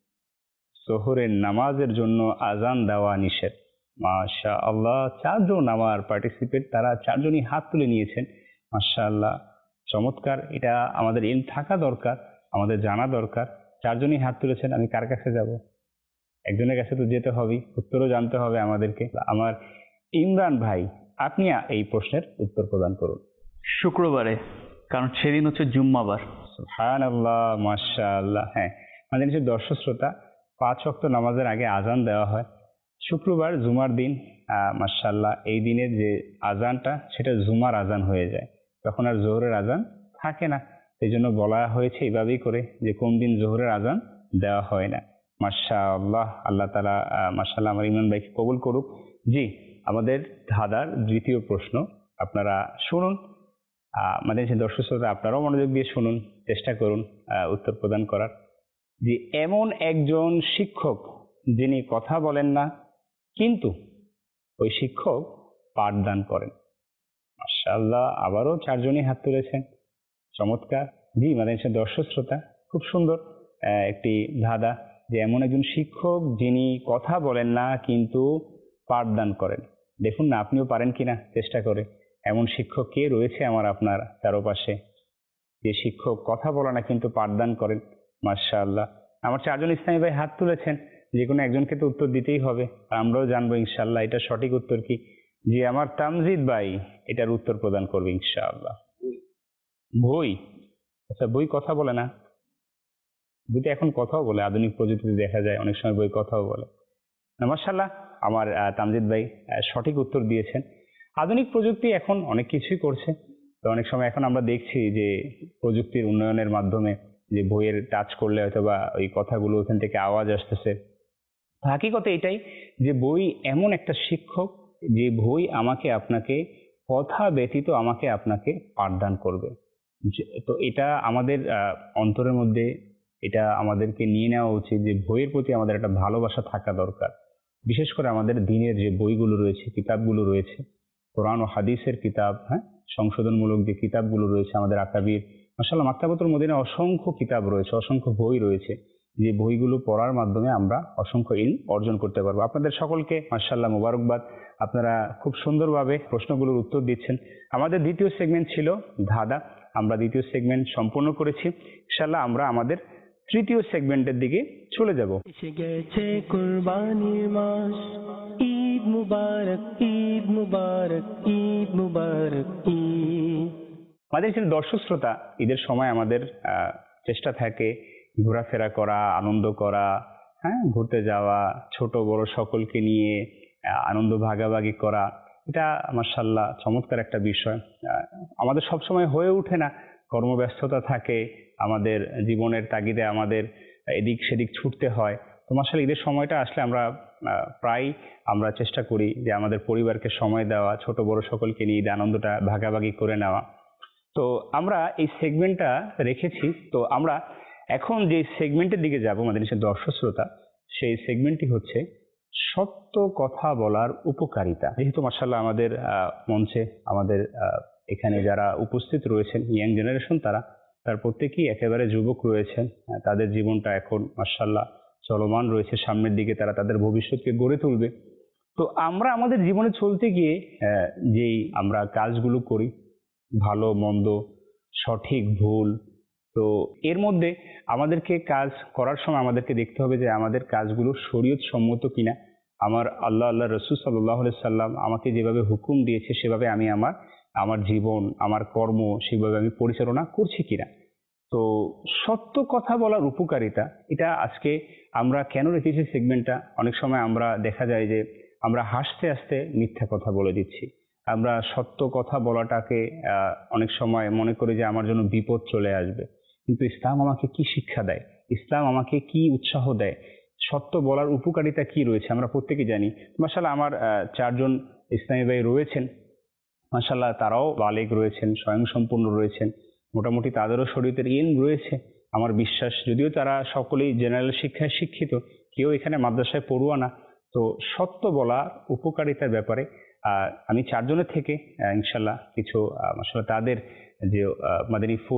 জোহরের নামাজের জন্য আজান দেওয়া নিষেধ। মাশাআল্লাহ, 4 জন আমার পার্টিসিপেট, তারা 4 জনই হাত তুলে নিয়েছেন। মাশাআল্লাহ, চমৎকার। এটা আমাদের ইলম থাকা দরকার, আমাদের জানা দরকার। 4 জনই হাত তুলেছেন। আমি কার কাছে যাব? একজনের কাছে তো যেতে হবেই, উত্তরও জানতে হবে আমাদেরকে। আমার ইমরান ভাই, আপনি এই প্রশ্নের উত্তর প্রদান করুন। শুক্রবারে, কারণ সেদিন হচ্ছে জুম্মাবার। সুবহানাল্লাহ, মাশাআল্লাহ। হ্যাঁ, আমাদের নিচে দর্শক শ্রোতা, 5 ওয়াক্ত নামাজের আগে আজান দেওয়া হয় শুক্রবার, জুমার দিন। মাশাআল্লাহ, এই দিনের যে আজানটা সেটা জুমার আজান হয়ে যায়, তখন আর জোহরের আজান থাকে না। এই জন্য বলা হয়েছে এইভাবেই করে যে কোন দিন জোহরের আজান দেওয়া হয় না। মাশাআল্লাহ, আল্লাহ তাআলা মাশাআল্লাহ আমার ইমরান ভাইকে কবুল করুক। জি, আমাদের ধাঁধার দ্বিতীয় প্রশ্ন আপনারা শুনুন। আমাদের যে দর্শক শ্রোতা, আপনারাও মনোযোগ দিয়ে শুনুন, চেষ্টা করুন উত্তর প্রদান করার। যে এমন একজন শিক্ষক যিনি কথা বলেন না, কিন্তু ওই শিক্ষক পাঠদান করেন। মাশাআল্লাহ, আবারও 4 জনই হাত তুলেছেন। চমৎকার। জি, মানে দর্শক শ্রোতা, খুব সুন্দর একটি ধাঁধা, যে এমন একজন শিক্ষক যিনি কথা বলেন না কিন্তু পাঠদান করেন। দেখুন না আপনিও পারেন কিনা চেষ্টা করে। এমন শিক্ষক কে রয়েছে আমার আপনার চারপাশে, যে শিক্ষক কথা বলে না কিন্তু পাঠদান করেন? মাশাআল্লাহ, আমার 4 জন ইসলামী ভাই হাত তুলেছেন। যে কোনো একজনকে তো উত্তর দিতেই হবে, আর আমরাও জানবো ইনশাআল্লাহ এটা সঠিক উত্তর কি। যে আমার তামজিদ ভাই এটার উত্তর প্রদান করবে ইনশাআল্লাহ। বই? আচ্ছা, বই কথা বলে না? বইটা এখন কথাও বলে, আধুনিক প্রযুক্তিতে দেখা যায় অনেক সময় বই কথাও বলে। মাশাআল্লাহ, আমার তামজিদ ভাই সঠিক উত্তর দিয়েছেন। আধুনিক প্রযুক্তি এখন অনেক কিছুই করছে। তো অনেক সময় এখন আমরা দেখছি যে প্রযুক্তির উন্নয়নের মাধ্যমে যে বইয়ের টাচ করলে হয়তো বা ওই কথাগুলো ওখান থেকে আওয়াজ আসতেছে। হাকিকতে এটাই, যে বই এমন একটা শিক্ষক, যে বই আমাকে আপনাকে কথা ব্যতীত আমাকে আপনাকে পাঠদান করবে। তো এটা আমাদের অন্তরের মধ্যে, এটা আমাদেরকে নিয়ে নেওয়া উচিত যে বইয়ের প্রতি আমাদের একটা ভালোবাসা থাকা দরকার। বিশেষ করে আমাদের দ্বীনের যে বইগুলো রয়েছে, কিতাবগুলো রয়েছে, কোরআন ও হাদিসের কিতাব, হ্যাঁ, সংশোধনমূলক যে কিতাবগুলো রয়েছে আমাদের আকাবির, মাশাআল্লাহ মাকতাবাতুল মদিনা অসংখ্য কিতাব রয়েছে, অসংখ্য বই রয়েছে, যে বইগুলো পড়ার মাধ্যমে আমরা অসংখ্য ইলম অর্জন করতে পারবো। আপনাদের সকলকে মাশাআল্লাহ মোবারকবাদ, আপনারা খুব সুন্দরভাবে প্রশ্নগুলোর উত্তর দিচ্ছেন। আমাদের দ্বিতীয় সেগমেন্ট ছিল ধাঁধা, আমরা দ্বিতীয় সেগমেন্ট সম্পূর্ণ করেছি। ইনশাআল্লাহ আমরা আমাদের তৃতীয় সেগমেন্টের দিকে চলে যাব। এসে গেছে কুরবানির মাস, ঈদ মুবারক, ঈদ মুবারক, ঈদ মুবারক, ঈদ। আমাদের ছিল দর্শক শ্রোতা, ঈদের সময় আমাদের চেষ্টা থাকে ঘোরাফেরা করা, আনন্দ করা, হ্যাঁ, ঘুরতে যাওয়া, ছোট বড় সকলকে নিয়ে আনন্দ ভাগাভাগি করা। এটা মাশাআল্লাহ চমৎকার একটা বিষয়। আমাদের সবসময় হয়ে ওঠে না, কর্মব্যস্ততা থাকে, আমাদের জীবনের তাগিদে আমাদের এদিক সেদিক ছুটতে হয়। তো মাশাআল্লাহ ঈদের সময়টা আসলে আমরা প্রায় আমরা চেষ্টা করি যে আমাদের পরিবারকে সময় দেওয়া, ছোট বড় সকলকে নিয়ে ঈদ আনন্দটা ভাগাভাগি করে নেওয়া। তো আমরা এই সেগমেন্টটা রেখেছি। তো আমরা এখন যে সেগমেন্টের দিকে যাব আমাদের নিচে দর্শক শ্রোতা, সেই সেগমেন্টটি হচ্ছে সত্য কথা বলার উপকারিতা। যেহেতু মাশাআল্লাহ আমাদের মঞ্চে আমাদের এখানে যারা উপস্থিত রয়েছেন ইয়াং জেনারেশন, তার প্রত্যেকেই একেবারে যুবক রয়েছেন। তাদের জীবনটা এখন মাশাআল্লাহ চলমান রয়েছে, সামনের দিকে তারা তাদের ভবিষ্যৎকে গড়ে তুলবে। তো আমরা আমাদের জীবনে চলতে গিয়ে যেই আমরা কাজগুলো করি, ভালো মন্দ, সঠিক ভুল, তো এর মধ্যে আমাদেরকে কাজ করার সময় আমাদেরকে দেখতে হবে যে আমাদের কাজগুলো শরীয়ত সম্মত কিনা। আমার আল্লাহ রসুল সাল্লাল্লাহু আলাইহি সাল্লাম আমাকে যেভাবে হুকুম দিয়েছে সেভাবে আমি আমার জীবন, আমার কর্ম সেভাবে আমি পরিচালনা করছি কিনা। তো সত্য কথা বলার উপকারিতা, এটা আজকে আমরা কেন রেখেছি সেগমেন্টটা। অনেক সময় আমরা দেখা যায় যে আমরা হাসতে হাসতে মিথ্যা কথা বলে দিচ্ছি। আমরা সত্য কথা বলাটাকে অনেক সময় মনে করি যে আমার জন্য বিপদ চলে আসবে। কিন্তু ইসলাম আমাকে কি শিক্ষা দেয়, ইসলাম আমাকে কি উৎসাহ দেয়, সত্য বলার উপকারিতা কি রয়েছে আমরা প্রত্যেকে জানি। মাশাআল্লাহ আমার 4 জন ইসলামী ভাই রয়েছেন, মাশাআল্লাহ তারাও বালেগ রয়েছেন, স্বয়ংসম্পূর্ণ রয়েছেন, মোটামুটি তাদেরও শরীয়তের ইলম রয়েছে আমার বিশ্বাস। যদিও তারা সকলেই জেনারেল শিক্ষায় শিক্ষিত, কেউ এখানে মাদ্রাসায় পড়ুয়া না। তো সত্য বলার উপকারিতার ব্যাপারে আমি 4 জনের থেকে ইনশাল্লাহ কিছু মাশাআল্লাহ তাদের যে মাদানী ফুল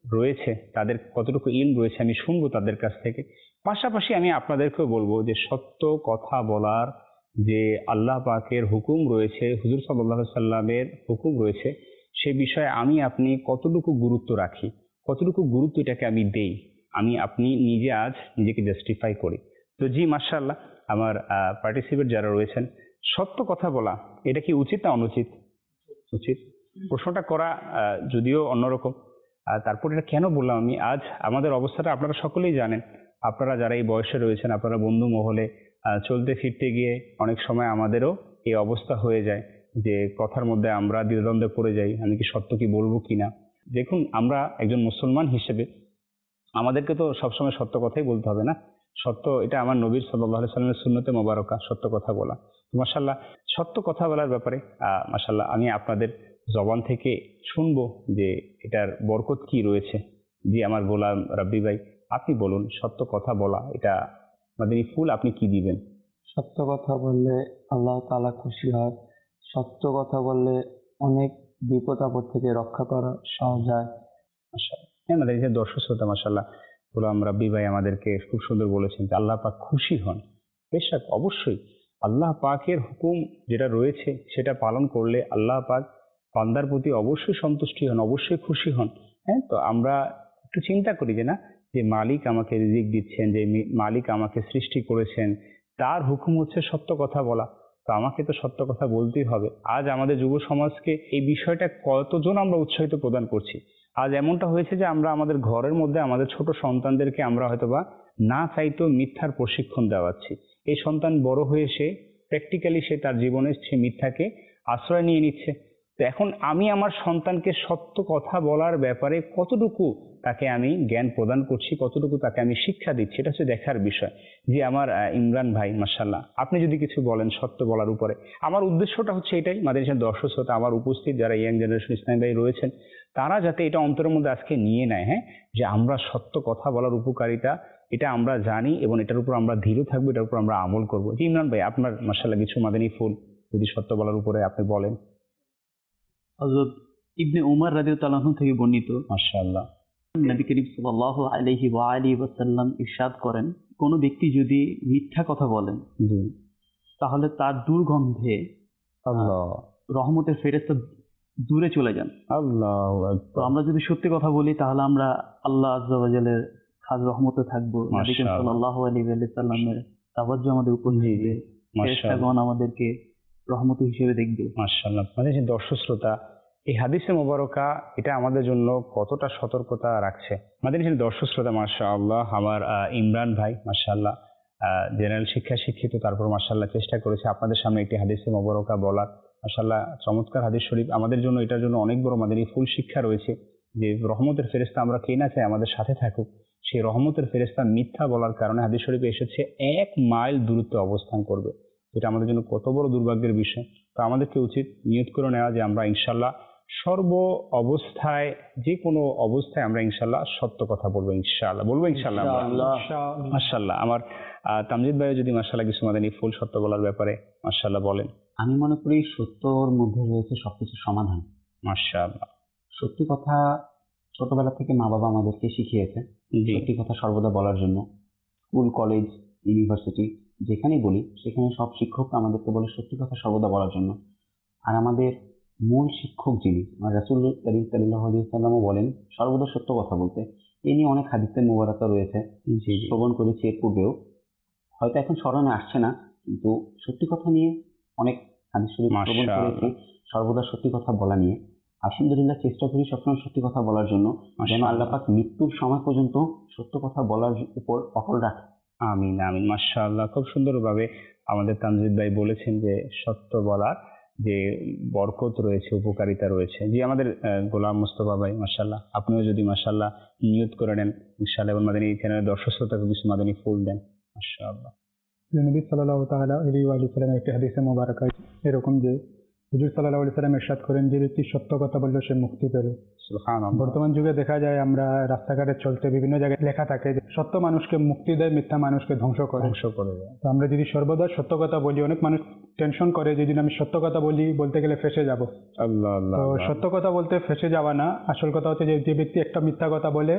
রয়েছে তাদের কতটুকু ইলম রয়েছে আমি শুনবো তাদের কাছ থেকে। পাশাপাশি আমি আপনাদেরকেও বলবো যে সত্য কথা বলার যে আল্লাহ পাকের হুকুম রয়েছে, হুজুর সাল্লাল্লাহু আলাইহি সাল্লামের হুকুম রয়েছে, সে বিষয়ে আমি আপনি কতটুকু গুরুত্ব রাখি, কতটুকু গুরুত্ব এটাকে আমি দেই, আমি আপনি নিজে আজ নিজেকে জাস্টিফাই করি। তো জি মাশাআল্লাহ, আমার পার্টিসিপেট যারা রয়েছেন, সত্য কথা বলা এটা কি উচিত না অনুচিত? উচিত। প্রশ্নটা করা যদিও অন্যরকম, তারপর এটা কেন বললাম আমি, আজ আমাদের অবস্থাটা আপনারা সকলেই জানেন। আপনারা যারা এই বয়সে রয়েছেন, আপনারা বন্ধু মহলে চলতে ফিরতে গিয়ে অনেক সময় আমাদেরও এই অবস্থা হয়ে যায় যে কথার মধ্যে আমরা দ্বিধাদ্বন্দ্বে পড়ে যাই, আমি কি সত্য কি বলবো কিনা। দেখুন, আমরা একজন মুসলমান হিসেবে আমাদেরকে তো সবসময় সত্য কথাই বলতে হবে না। সত্য, এটা আমার নবীর সাল্লাল্লাহু আলাইহি সাল্লামের সুন্নতে মোবারকা, সত্য কথা বলা। তো মাশাআল্লাহ, সত্য কথা বলার ব্যাপারে মাশাআল্লাহ আমি আপনাদের জবান থেকে শুনবো যে এটার বরকত কি রয়েছে। জি আমার গোলাম রাব্বি ভাই, আপনি বলুন, সত্য কথা বলা এটা আমাদের এই ফুল আপনি কি দিবেন? সত্য কথা বললে আল্লাহ তাআলা খুশি হয়। সত্য কথা বললে অনেক বিপদ আপদ থেকে রক্ষা করা সহজ হয়। মাশাআল্লাহ, হ্যাঁ, আমাদের এই যে দর্শক শ্রোতা মাশাআল্লাহ গোলাম রাব্বি ভাই আমাদেরকে খুব সুন্দর বলেছেন যে আল্লাহ পাক খুশি হন। বেশ অবশ্যই আল্লাহ পাকের হুকুম যেটা রয়েছে সেটা পালন করলে আল্লাহ পাক বান্দার প্রতি অবশ্যই সন্তুষ্টি হন, অবশ্যই খুশি হন। হ্যাঁ, তো আমরা একটু চিন্তা করি যে না, যে মালিক আমাকে রিজিক দিচ্ছেন, যে মালিক আমাকে সৃষ্টি করেছেন, তার হুকুম হচ্ছে সত্য কথা বলা। তো আমাকে তো সত্য কথা বলতেই হবে। আজ আমাদের যুব সমাজকে এই বিষয়টা কতজন আমরা উৎসাহিত প্রদান করছি। আজ এমনটা হয়েছে যে আমরা আমাদের ঘরের মধ্যে আমাদের ছোট সন্তানদেরকে আমরা হয়তোবা না চাইতেও মিথ্যার প্রশিক্ষণ দেওয়াচ্ছি। এই সন্তান বড় হয়ে সে প্র্যাকটিক্যালি সে তার জীবনে সে মিথ্যাকে আশ্রয় নিয়ে নিচ্ছে। তো এখন আমি আমার সন্তানকে সত্য কথা বলার ব্যাপারে কতটুকু তাকে আমি জ্ঞান প্রদান করছি, কতটুকু তাকে আমি শিক্ষা দিচ্ছি, এটা হচ্ছে দেখার বিষয়। যে আমার ইমরান ভাই মাশাআল্লাহ, আপনি যদি কিছু বলেন সত্য বলার উপরে। আমার উদ্দেশ্যটা হচ্ছে এটাই, মাদ্রাসার দর্শক শ্রোতা আমার উপস্থিত যারা ইয়াং জেনারেশন ইসলাম ভাই রয়েছেন, তারা যাতে এটা অন্তরের মধ্যে আজকে নিয়ে নেয়, হ্যাঁ, যে আমরা সত্য কথা বলার উপকারিতা এটা আমরা জানি এবং এটার উপর আমরা ধীর থাকবো, এটার উপর আমরা আমল করবো। জি ইমরান ভাই, আপনার মাশাআল্লাহ কিছু মাদানী ফুল যদি সত্য বলার উপরে আপনি বলেন। হযরত ইবনে উমর রাদিয়াল্লাহু আনহু থেকে বর্ণিত, মাশাআল্লাহ, নবী করিম সাল্লাল্লাহু আলাইহি ওয়া আলিহি ওয়াসাল্লাম ইরশাদ করেন, কোনো ব্যক্তি যদি মিথ্যা কথা বলেন জি তাহলে তার দুর্গন্ধে আল্লাহ রহমতের ফেরেশতা দূরে চলে যান। আল্লাহু তো আকবার। আমরা যদি সত্যি কথা বলি তাহলে আমরা আল্লাহ আযজা ওয়া জালের খাস রহমতে থাকবো। নবী করিম মাশাআল্লাহ। সাল্লাল্লাহু আলাইহি ওয়া সাল্লামের তাওয়াজ্জু আমাদের উপর জি, থাকবে, জি, মাশাআল্লাহ। ফেরেশতাগণ আমাদেরকে রহমত হিসেবে দেখবে। মাশাআল্লাহ, মানে যে দর্শক শ্রোতা, এই হাদিসে মোবারকা এটা আমাদের জন্য কতটা সতর্কতা রাখছে। আমাদের যে দর্শক শ্রোতা মাশাআল্লাহ, আমার ইমরান ভাই মাশাআল্লাহ জেনারেল শিক্ষা শিক্ষিত, তারপর মাশাআল্লাহ চেষ্টা করেছে আপনাদের সামনে একটি হাদিসে মোবারকা বলার। মাশাআল্লাহ চমৎকার হাদিস শরীফ, আমাদের জন্য এটার জন্য অনেক বড় আমাদের এই ফুল শিক্ষা রয়েছে যে রহমতের ফেরেশতা আমরা কে না চাই আমাদের সাথে থাকুক, সেই রহমতের ফেরেশতা মিথ্যা বলার কারণে হাদিস শরীফে এসেছে 1 মাইল দূরত্বে অবস্থান করবে। এটা আমাদের জন্য কত বড় দুর্ভাগ্যের বিষয়। তো আমাদেরকে উচিত নিয়ত করে নেওয়া যে আমরা ইনশাল্লাহ সর্ব অবস্থায়, যে কোনো অবস্থায় আমরা ইনশাল্লাহ সত্য কথা বলবো, ইনশাল্লাহ বলবো, ইনশাল্লাহ আমরা। মাশাআল্লাহ, আমার তামজিদ ভাই যদি মাশাআল্লাহ কিছু মাদানী ফুল সত্য বলার ব্যাপারে মাশাআল্লাহ বলেন। আমি মনে করি সত্যর মধ্যে রয়েছে সবকিছু সমাধান। মাশাআল্লাহ, সত্যি কথা ছোটবেলা থেকে মা বাবা আমাদেরকে শিখিয়েছে জি সত্যি কথা সর্বদা বলার জন্য। স্কুল, কলেজ, ইউনিভার্সিটি যেখানেই বলি সেখানে সব শিক্ষক আমাদেরকে বলে সত্যি কথা সর্বদা বলার জন্য। আর আমাদের মূল শিক্ষক যিনি রাসূল করিম সাল্লাল্লাহু আলাইহি ওয়াসাল্লামও বলেন সর্বদা সত্য কথা বলতে। এ নিয়ে অনেক হাদিসে মুবারাকা রয়েছে, জি জি শ্রবণ করেছি এর পূর্বেও, হয়তো এখন স্মরণে আসছে না, কিন্তু সত্যি কথা নিয়ে অনেক হাদিস শরীফ শ্রবণ মাশাআল্লাহ। করেছি সর্বদা সত্যি কথা বলা নিয়ে। আলহামদুলিল্লাহ চেষ্টা করি সবসময় সত্যি কথা বলার জন্য, যেন মাশাআল্লাহ। আল্লাহ পাক মৃত্যুর সময় পর্যন্ত সত্য কথা বলার উপর অটল রাখে। আমিন আমিন, মাশাআল্লাহ, খুব সুন্দরভাবে আমাদের তামজিদ ভাই বলেছেন যে সত্য বলার যে বরকত রয়েছে, উপকারিতা রয়েছে। জি আমাদের গোলাম মুস্তফা ভাই মাশাআল্লাহ, আপনিও যদি মাশাআল্লাহ নিয়ত করে নেন ইনশাআল্লাহ এবং মাদানী চ্যানেলের দর্শক শ্রোতাকে কিছু মাদানী ফুল দেন। মাশাআল্লাহ। নবী সাল্লাল্লাহু তাআলা আলাইহি ওয়া সাল্লাম একটি হাদিসে মোবারকা এরকম যে হুজুর সাল্লাল্লাহু আলাইহি সাল্লাম ইরশাদ করেন, যে ব্যক্তি সত্য কথা বলল সে মুক্তি পেল। সুবহানাল্লাহ। বর্তমান যুগে দেখা যায় আমরা রাস্তাঘাটে চলতে বিভিন্ন জায়গায় লেখা থাকে যে সত্য মানুষকে মুক্তি দেয়, মিথ্যা মানুষকে ধ্বংস করে। তো আমরা যদি সর্বদা সত্য কথা বলি, অনেক মানুষ টেনশন করে যে যদি আমি সত্য কথা বলতে গেলে ফেঁসে যাব। আল্লাহ আল্লাহ। তো সত্য কথা বলতে ফেঁসে যাওয়া না, আসল কথা হচ্ছে যে যে ব্যক্তি একটা মিথ্যা কথা বলে,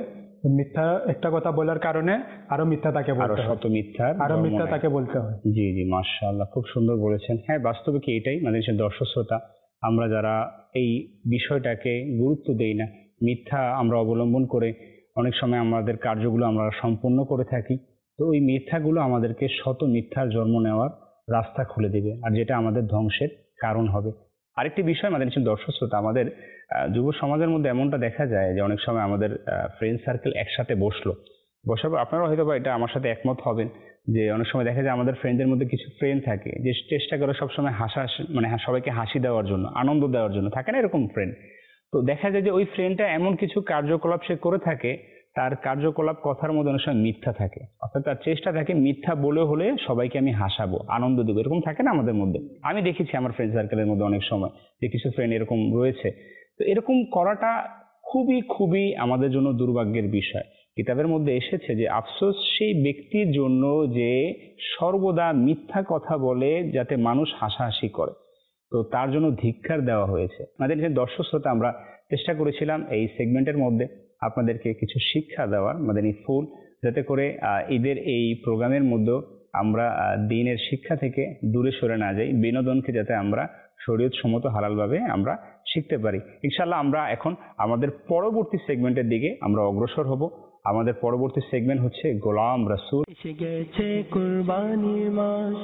একটা কথা বলার কারণে আরো মিথ্যা তাকে বলতে হয়, আরো মিথ্যা তাকে বলতে হয়। জি জি, মাশাআল্লাহ, খুব সুন্দর বলেছেন। হ্যাঁ, বাস্তবে কি এটাই মানে দর্শক শ্রোতা, আমরা যারা এই বিষয়টাকে গুরুত্ব দেই না, মিথ্যা আমরা অবলম্বন করে অনেক সময় আমাদের কার্যগুলো আমরা সম্পূর্ণ করে থাকি, তো ওই মিথ্যাগুলো আমাদেরকে শত মিথ্যার জন্ম নেওয়ার রাস্তা খুলে দেবে, আর যেটা আমাদের ধ্বংসের কারণ হবে। আরেকটি বিষয় আমাদের দর্শক শ্রোতা, আমাদের যুব সমাজের মধ্যে এমনটা দেখা যায় যে অনেক সময় আমাদের ফ্রেন্ড সার্কেল একসাথে বসার পর আপনারা হয়তো বা এটা আমার সাথে একমত হবেন যে অনেক সময় দেখা যায় আমাদের ফ্রেন্ডদের মধ্যে কিছু ফ্রেন্ড থাকে যে চেষ্টা করে সবসময় মানে সবাইকে হাসি দেওয়ার জন্য, আনন্দ দেওয়ার জন্য, থাকে না এরকম ফ্রেন্ড। তো দেখা যায় যে ওই ফ্রেন্ডটা এমন কিছু কার্যকলাপ সে করে থাকে, তার কার্যকলাপ কথার মধ্যে অনেক সময় মিথ্যা থাকে, অর্থাৎ তার চেষ্টা থাকে মিথ্যা বলে হলে সবাইকে আমি হাসাবো, আনন্দ দেবো, এরকম থাকে না আমাদের মধ্যে। আমি দেখেছি আমার ফ্রেন্ড সার্কেলের মধ্যে অনেক সময় যে কিছু ফ্রেন্ড এরকম রয়েছে। তো এরকম করাটা খুবই খুবই আমাদের জন্য দুর্ভাগ্যের বিষয়। কিতাবের মধ্যে এসেছে যে আফসোস সেই ব্যক্তির জন্য যে সর্বদা মিথ্যা কথা বলে যাতে মানুষ হাসাহাসি করে, তো তার জন্য ধিক্কার দেওয়া হয়েছে। আমাদের যে দর্শক শ্রোতা, আমরা চেষ্টা করেছিলাম এই সেগমেন্টের মধ্যে আপনাদেরকে কিছু শিক্ষা দেওয়ার, মাদানী ফুল, যাতে করে ঈদের এই প্রোগ্রামের মধ্যে আমরা দ্বীনের শিক্ষা থেকে দূরে সরে না যাই, বিনোদনকে যাতে আমরা শরীয়ত সম্মত হালালভাবে আমরা শিখতে পারি। ইনশাআল্লাহ আমরা এখন আমাদের পরবর্তী সেগমেন্টের দিকে আমরা অগ্রসর হব। আমাদের পরবর্তী সেগমেন্ট হচ্ছে গোলাম রাসূল। এসে গেছে কুরবানির মাস,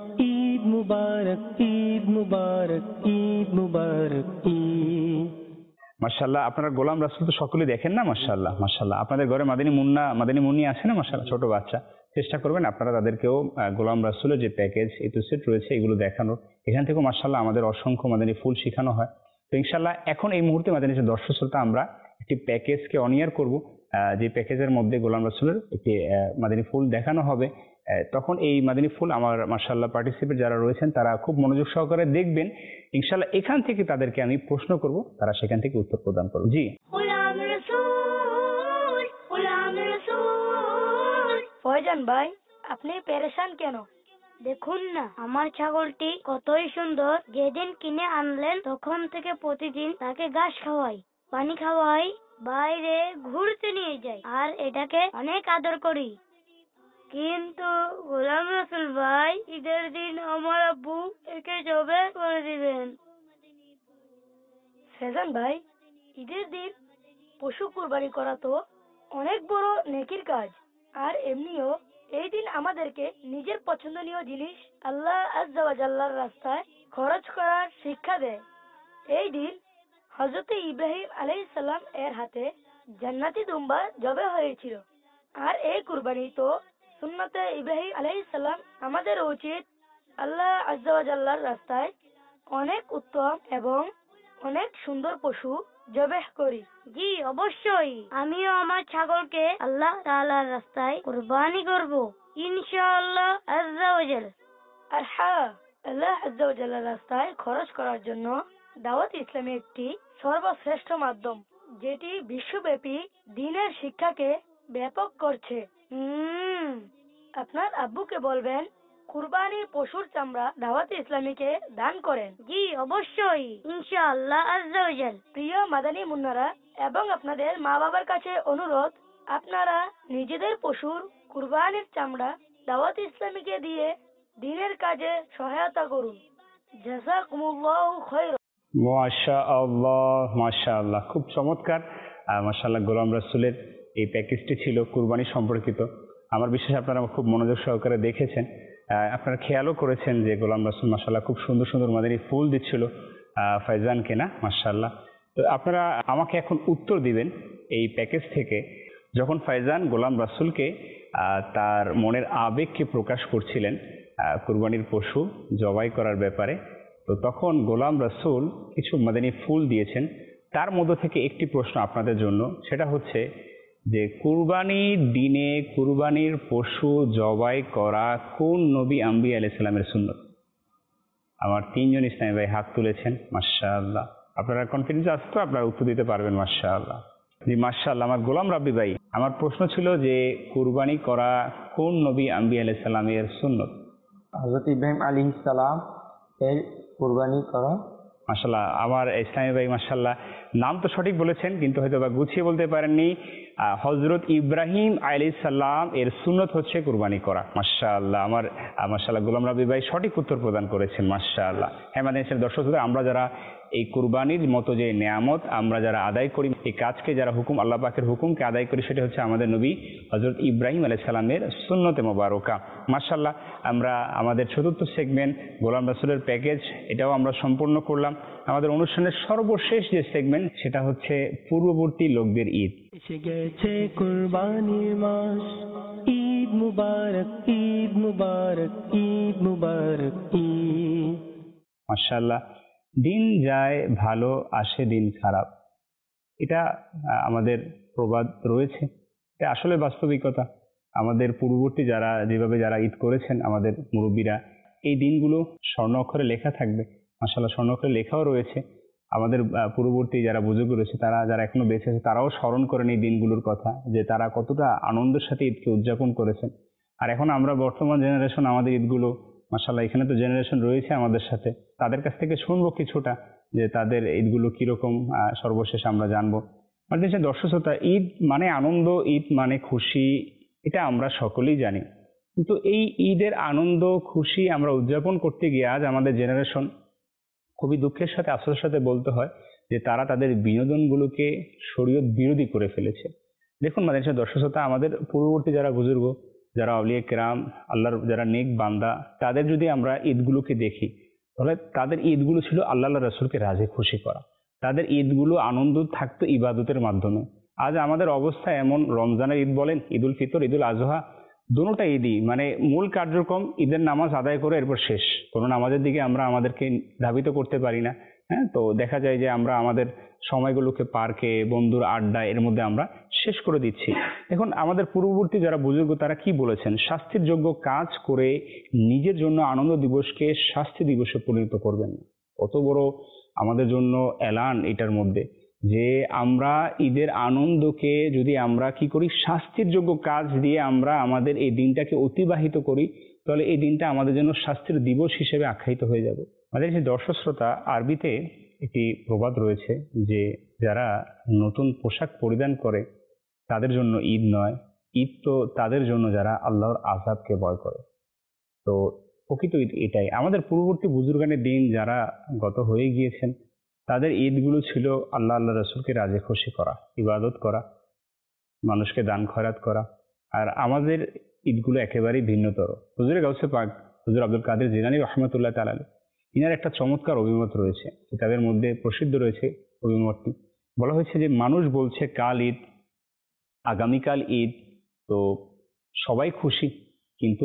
ঈদ মুবারক, ঈদ মুবারক, ঈদ মুবারক, ঈদ। মাশাআল্লাহ, আপনারা গোলাম রাসূল তো সকলেই দেখেন না? মাশাআল্লাহ মাশাআল্লাহ। আপনাদের ঘরে মাদানী মুন্নি আছে না? মাশাআল্লাহ, ছোট বাচ্চা, চেষ্টা করবেন আপনারা তাদেরকেও গোলাম রাসূলের যে প্যাকেজ এটুসেট রয়েছে এগুলো দেখানোর। এখান থেকেও মাশাআল্লাহ আমাদের অসংখ্য মাদানী ফুল শেখানো হয়। তো ইনশাআল্লাহ এখন এই মুহূর্তে মাদানী যে দর্শক শ্রোতা, আমরা একটি প্যাকেজকে অনিয়ার করব, যে প্যাকেজের মধ্যে গোলাম রাসূলের একটি মাদানী ফুল দেখানো হবে। তখন এই মাদানী ফুল আমার মাশাআল্লাহ পার্টিসিপেট যারা রয়েছেন তারা খুব মনোযোগ সহকারে দেখবেন। ইনশাআল্লাহ এখান থেকে তাদেরকে আমি প্রশ্ন করব, তারা সেখান থেকে উত্তর প্রদান করবে। জি, ফয়জান ভাই, আপনি পেরেশান কেন? দেখুন না, আমার ছাগলটি কতই সুন্দর। যেদিন কিনে আনলেন তখন থেকে প্রতিদিন তাকে ঘাস খাওয়াই, পানি খাওয়াই, বাইরে ঘুরতে নিয়ে যাই, আর এটাকে অনেক আদর করি। কিন্তু গোলাম রাসূল ভাই, ঈদের দিন আমার আব্বু একে জবে করে দিবেন। ফয়জান ভাই, ঈদের দিন পশু কুরবানি করা তো অনেক বড় নেকির কাজ, আর এমনিও এই দিন আমাদেরকে নিজের পছন্দনীয় জিনিস আল্লাহ আজ্জা ওয়া জাল্লার রাস্তায় খরচ করার শিক্ষা দেয়। এই দিন হযরত ইব্রাহিম আলাইহিস সালাম এর হাতে জান্নাতি দুম্বা জবে হয়েছিল, আর এই কুরবানি তো সুন্নতে ইব্রাহিম আলাইহিস সালাম। আমাদের উচিত আল্লাহ আজ্জা ওয়া জাল্লার রাস্তায় অনেক উত্তম এবং অনেক সুন্দর পশু জবেহ করি। জি অবশ্যই, আমিও আমার ছাগলকে আল্লাহ তাআলার রাস্তায় কুরবানি করব ইনশাআল্লাহ আজ্জা ওয়া জাল। আর হ্যাঁ, আল্লাহ আজ্জা ওয়া জাল্লার রাস্তায় খরচ করার জন্য দাওয়াত ইসলামী একটি সর্বশ্রেষ্ঠ মাধ্যম, যেটি বিশ্বব্যাপী দ্বীনের শিক্ষাকে ব্যাপক করছে। আপনার আব্বুকে বলবেন কুরবানির পশুর চামড়া দাওয়াত ইসলামীকে দান করেন। জি অবশ্যই, ইনশাআল্লাহ আজ্জা ওয়া জাল। প্রিয় মাদানী মুন্নারা এবং আপনাদের মা বাবার কাছে অনুরোধ, আপনারা নিজেদের পশুর কুরবানির চামড়া দাওয়াত ইসলামীকে দিয়ে দ্বীনের কাজে সহায়তা করুন। জাযাকুমুল্লাহু খায়রা। মাশাআল্লাহ মাশাআল্লাহ, খুব চমৎকার। মাশাআল্লাহ, গোলাম রাসূলের এই প্যাকেজটি ছিল কুরবানি সম্পর্কিত। আমার বিশ্বাস আপনারা খুব মনোযোগ সহকারে দেখেছেন। আপনারা খেয়ালও করেছেন যে গোলাম রাসূল মাশাআল্লাহ খুব সুন্দর সুন্দর মাদানী ফুল দিচ্ছিল ফাইজানকে, না? মাশাআল্লাহ। তো আপনারা আমাকে এখন উত্তর দিবেন এই প্যাকেজ থেকে, যখন ফাইজান গোলাম রাসূলকে তার মনের আবেগকে প্রকাশ করছিলেন কুরবানির পশু জবাই করার ব্যাপারে, তো তখন গোলাম রাসূল কিছু মাদানী ফুল দিয়েছেন। তার মধ্য থেকে একটি প্রশ্ন আপনাদের জন্য, সেটা হচ্ছে যে কুরবানির দিনে কুরবানির পশু জবাই করা কোন নবী আম্বিয়া আলাইহিস সালামের সুন্নত? আমার 3 জন ইসলামী ভাই হাত তুলেছেন, মাশাআল্লাহ। আপনারা কনফিডেন্স আছে তো, আপনারা উত্তর দিতে পারবেন, মাশাআল্লাহ। জি মাশাআল্লাহ। আমার গোলাম রাব্বি ভাই, আমার প্রশ্ন ছিল যে কুরবানি করা কোন নবী আম্বিয়া আলাইহিস সালামের সুন্নত? হযরত ইব্রাহিম আলাইহিস সালাম এর কুরবানি করা। মাশাআল্লাহ। আমার ইসলামী ভাই মাশাআল্লাহ নাম তো সঠিক বলেছেন, কিন্তু হয়তো বা গুছিয়ে বলতে পারেননি। হযরত ইব্রাহিম আলাইহিস সালাম এর সুন্নত হচ্ছে কুরবানি করা। মাশাআল্লাহ। আমার মাশাআল্লাহ গোলাম রাব্বি ভাই সঠিক উত্তর প্রদান করেছেন, মাশাআল্লাহ। হ্যাঁ মাদানী চ্যানেল দর্শক, আমরা যারা এই কুরবানির মতো যে নেয়ামত আমরা যারা আদায় করি, এই কাজকে যারা হুকুম, আল্লাহ পাকের হুকুমকে আদায় করি, সেটা হচ্ছে আমাদের নবী হযরত ইব্রাহিম আলাইহিস সালামের সুন্নতে মোবারকা। মাশাআল্লাহ। আমরা আমাদের চতুর্থ সেগমেন্ট গোলাম রাসূলের প্যাকেজ, এটাও আমরা সম্পূর্ণ করলাম। আমাদের অনুষ্ঠানের সর্বশেষ যে সেগমেন্ট, সেটা হচ্ছে পূর্ববর্তী লোকদের ঈদ। এসে গেছে কুরবানির মাস, ঈদ মুবারক, ঈদ মুবারক, ঈদ মুবারক, ঈদ। মাশাআল্লাহ। দিন যায় ভালো, আসে দিন খারাপ, এটা আমাদের প্রবাদ রয়েছে। এটা আসলে বাস্তবিকতা। আমাদের পূর্ববর্তী যেভাবে যারা ঈদ করেছেন, আমাদের মুরব্বীরা, এই দিনগুলো স্বর্ণ অক্ষরে লেখা থাকবে। মাশাআল্লাহ, স্বর্ণ অক্ষরে লেখাও রয়েছে। আমাদের পূর্ববর্তী যারা বুজুর্গ রয়েছে, তারা যারা এখনো বেঁচে আছে, তারাও স্মরণ করেন এই দিনগুলোর কথা, যে তারা কতটা আনন্দের সাথে ঈদকে উদযাপন করেছেন। আর এখন আমরা বর্তমান জেনারেশন, আমাদের ঈদগুলো মাশাআল্লাহ, এখানে তো জেনারেশন রয়েছে আমাদের সাথে, তাদের কাছ থেকে শুনবো কিছুটা, যে তাদের ঈদগুলো কিরকম সর্বশেষ আমরা জানবো। আমাদের দেশের দর্শক শ্রোতা, ঈদ মানে আনন্দ, ঈদ মানে খুশি, এটা আমরা সকলেই জানি। কিন্তু এই ঈদের আনন্দ খুশি আমরা উদযাপন করতে গিয়ে আজ আমাদের জেনারেশন খুবই দুঃখের সাথে, আফসোসের সাথে বলতে হয় যে তারা তাদের বিনোদনগুলোকে শরীয়ত বিরোধী করে ফেলেছে। দেখুন মাদানী চ্যানেল দর্শক শ্রোতা, আমাদের পূর্ববর্তী যারা বুজুর্গ, যারা আউলিয়া কেরাম, আল্লাহর যারা নেক বান্দা, তাদের যদি আমরা ঈদগুলোকে দেখি, তাহলে তাদের ঈদগুলো ছিল আল্লাহ রাসূলকে রাজি খুশি করা। তাদের ঈদগুলো আনন্দ থাকতো ইবাদতের মাধ্যমে। আজ আমাদের অবস্থা এমন, রমজানের ঈদ বলেন, ঈদ উল ফিতর, ঈদ উল আজহা, দুটোটা ঈদই মানে মূল কার্যক্রম ঈদের নামাজ আদায় করে এরপর শেষ। কোনো নামাজের দিকে আমরা আমাদেরকে ধাবিত করতে পারি না। হ্যাঁ, তো দেখা যায় যে আমরা আমাদের সময়গুলোকে পার্কে, বন্ধুর আড্ডা, এর মধ্যে আমরা শেষ করে দিচ্ছি। এখন আমাদের পূর্ববর্তী যারা বুজুর্গ, তারা কি বলেছেন? শাস্তির যোগ্য কাজ করে নিজের জন্য আনন্দ দিবসকে শাস্তি দিবসে পরিণত করবেন না। কত বড় আমাদের জন্য এলান এটার মধ্যে, যে আমরা ঈদের আনন্দকে যদি আমরা কি করি, শাস্তির যোগ্য কাজ দিয়ে আমরা আমাদের এই দিনটাকে অতিবাহিত করি, তাহলে এই দিনটা আমাদের জন্য শাস্তির দিবস হিসেবে আখ্যায়িত হয়ে যাবে। আমাদের যে দর্শক শ্রোতা, আরবিতে একটি প্রবাদ রয়েছে যে যারা নতুন পোশাক পরিধান করে তাদের জন্য ঈদ নয়, ঈদ তো তাদের জন্য যারা আল্লাহর আযাবকে ভয় করে। তো প্রকৃত ঈদ এটাই। আমাদের পূর্ববর্তী বুজুর্গানের দিন যারা গত হয়ে গিয়েছেন, তাদের ঈদগুলো ছিল আল্লাহ রাসূলকে রাজি খুশি করা, ইবাদত করা, মানুষকে দান খয়রাত করা। আর আমাদের ঈদগুলো একেবারেই ভিন্নতর। হুজুরে গাউসে পাক হুজুর আব্দুল কাদের জিলানী রাহমাতুল্লাহ তাআলা আলাইহি, ইনার একটা চমৎকার অভিমত রয়েছে, কিতাবের মধ্যে প্রসিদ্ধ রয়েছে অভিমতটি। বলা হয়েছে যে মানুষ বলছে কাল ঈদ, আগামীকাল ঈদ, তো সবাই খুশি, কিন্তু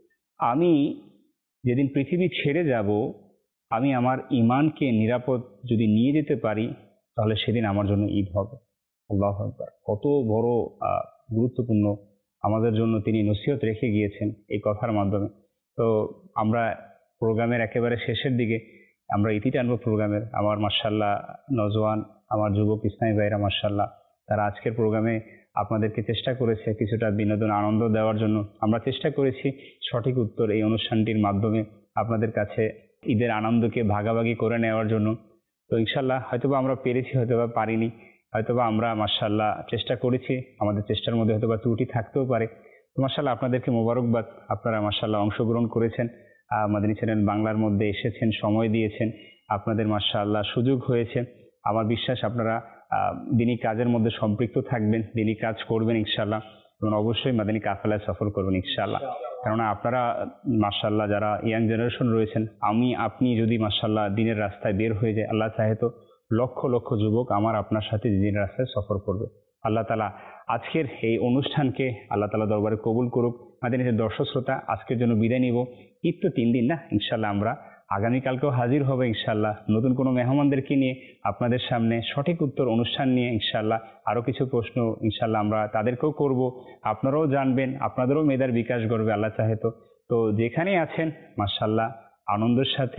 আমি যেদিন পৃথিবী ছেড়ে যাব, আমি আমার ঈমানকে নিরাপদ যদি নিয়ে যেতে পারি, তাহলে সেদিন আমার জন্য ঈদ হবে। আল্লাহু আকবার। কত বড় গুরুত্বপূর্ণ আমাদের জন্য তিনি নসিহত রেখে গিয়েছেন এই কথার মাধ্যমে। তো আমরা প্রোগ্রামের একেবারে শেষের দিকে আমরা ইতি টানবো প্রোগ্রামের। আমার মাশাআল্লাহ নওজোয়ান, আমার যুবক ইসলামী ভাইরা মাশাআল্লাহ, তারা আজকের প্রোগ্রামে আপনাদেরকে চেষ্টা করেছে কিছুটা বিনোদন, আনন্দ দেওয়ার জন্য। আমরা চেষ্টা করেছি সঠিক উত্তর এই অনুষ্ঠানটির মাধ্যমে আপনাদের কাছে ঈদের আনন্দকে ভাগাভাগি করে নেওয়ার জন্য। তো ইনশাল্লাহ হয়তোবা আমরা পেরেছি, হয়তোবা পারিনি, হয়তোবা আমরা মাশাআল্লাহ চেষ্টা করেছি, আমাদের চেষ্টার মধ্যে হয়তোবা ত্রুটি থাকতেও পারে। তো মাশাআল্লাহ আপনাদেরকে মোবারকবাদ, আপনারা মাশাআল্লাহ অংশগ্রহণ করেছেন, মাদানী চ্যানেল বাংলার মধ্যে এসেছেন, সময় দিয়েছেন, আপনাদের মাশাআল্লাহ সুযোগ হয়েছে। আমার বিশ্বাস আপনারা দিনী কাজের মধ্যে সম্পৃক্ত থাকবেন, দিনী কাজ করবেন ইনশাআল্লাহ, এবং অবশ্যই মাদানী কাফেলায় সফর করবেন ইনশাআল্লাহ। কেননা আপনারা মাশাআল্লাহ যারা ইয়াং জেনারেশন রয়েছেন, আপনি যদি মাশাআল্লাহ দিনের রাস্তায় বের হয়ে যায়, আল্লাহ চাহে তো লক্ষ লক্ষ যুবক আমার আপনার সাথে দিনের রাস্তায় সফর করবে। আল্লাহ তাআলা আজকের এই অনুষ্ঠানকে আল্লাহ তাআলা দরবারে কবুল করুক। মাদানী দর্শক শ্রোতা, আজকের জন্য বিদায় নিব। ঈদ তো 3 দিন না, ইনশাআল্লাহ আমরা আগামীকালকেও হাজির হবে ইনশাআল্লাহ, নতুন কোনো মেহমানদেরকে নিয়ে আপনাদের সামনে সঠিক উত্তর অনুষ্ঠান নিয়ে ইনশাআল্লাহ। আরও কিছু প্রশ্ন ইনশাআল্লাহ আমরা তাদেরকেও করব, আপনারাও জানবেন, আপনাদেরও মেধার বিকাশ করবে আল্লাহ চাহে তো। তো যেখানেই আছেন মাশাআল্লাহ আনন্দের সাথে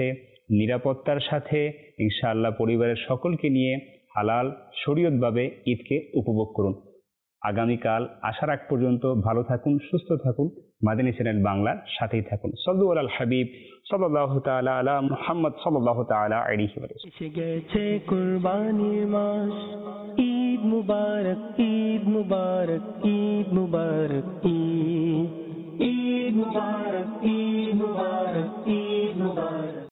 নিরাপত্তার সাথে ইনশাআল্লাহ পরিবারের সকলকে নিয়ে হালাল শরীয়তভাবে ঈদকে উপভোগ করুন। আগামীকাল আসার আগ পর্যন্ত ভালো থাকুন, সুস্থ থাকুন, মাদানী চ্যানেল বাংলার সাথেই থাকুন। সাল্লু আলাল হাবিব সাল্লাল্লাহু তাআলা আলা মুহাম্মদ সাল্লাল্লাহু তাআলা আলাইহি ওয়া সাল্লাম। এসে গেছে কুরবানির মাস, ঈদ মুবারক, ঈদ মুবারক, ঈদ মুবারক, ঈদ মুবারক, ঈদ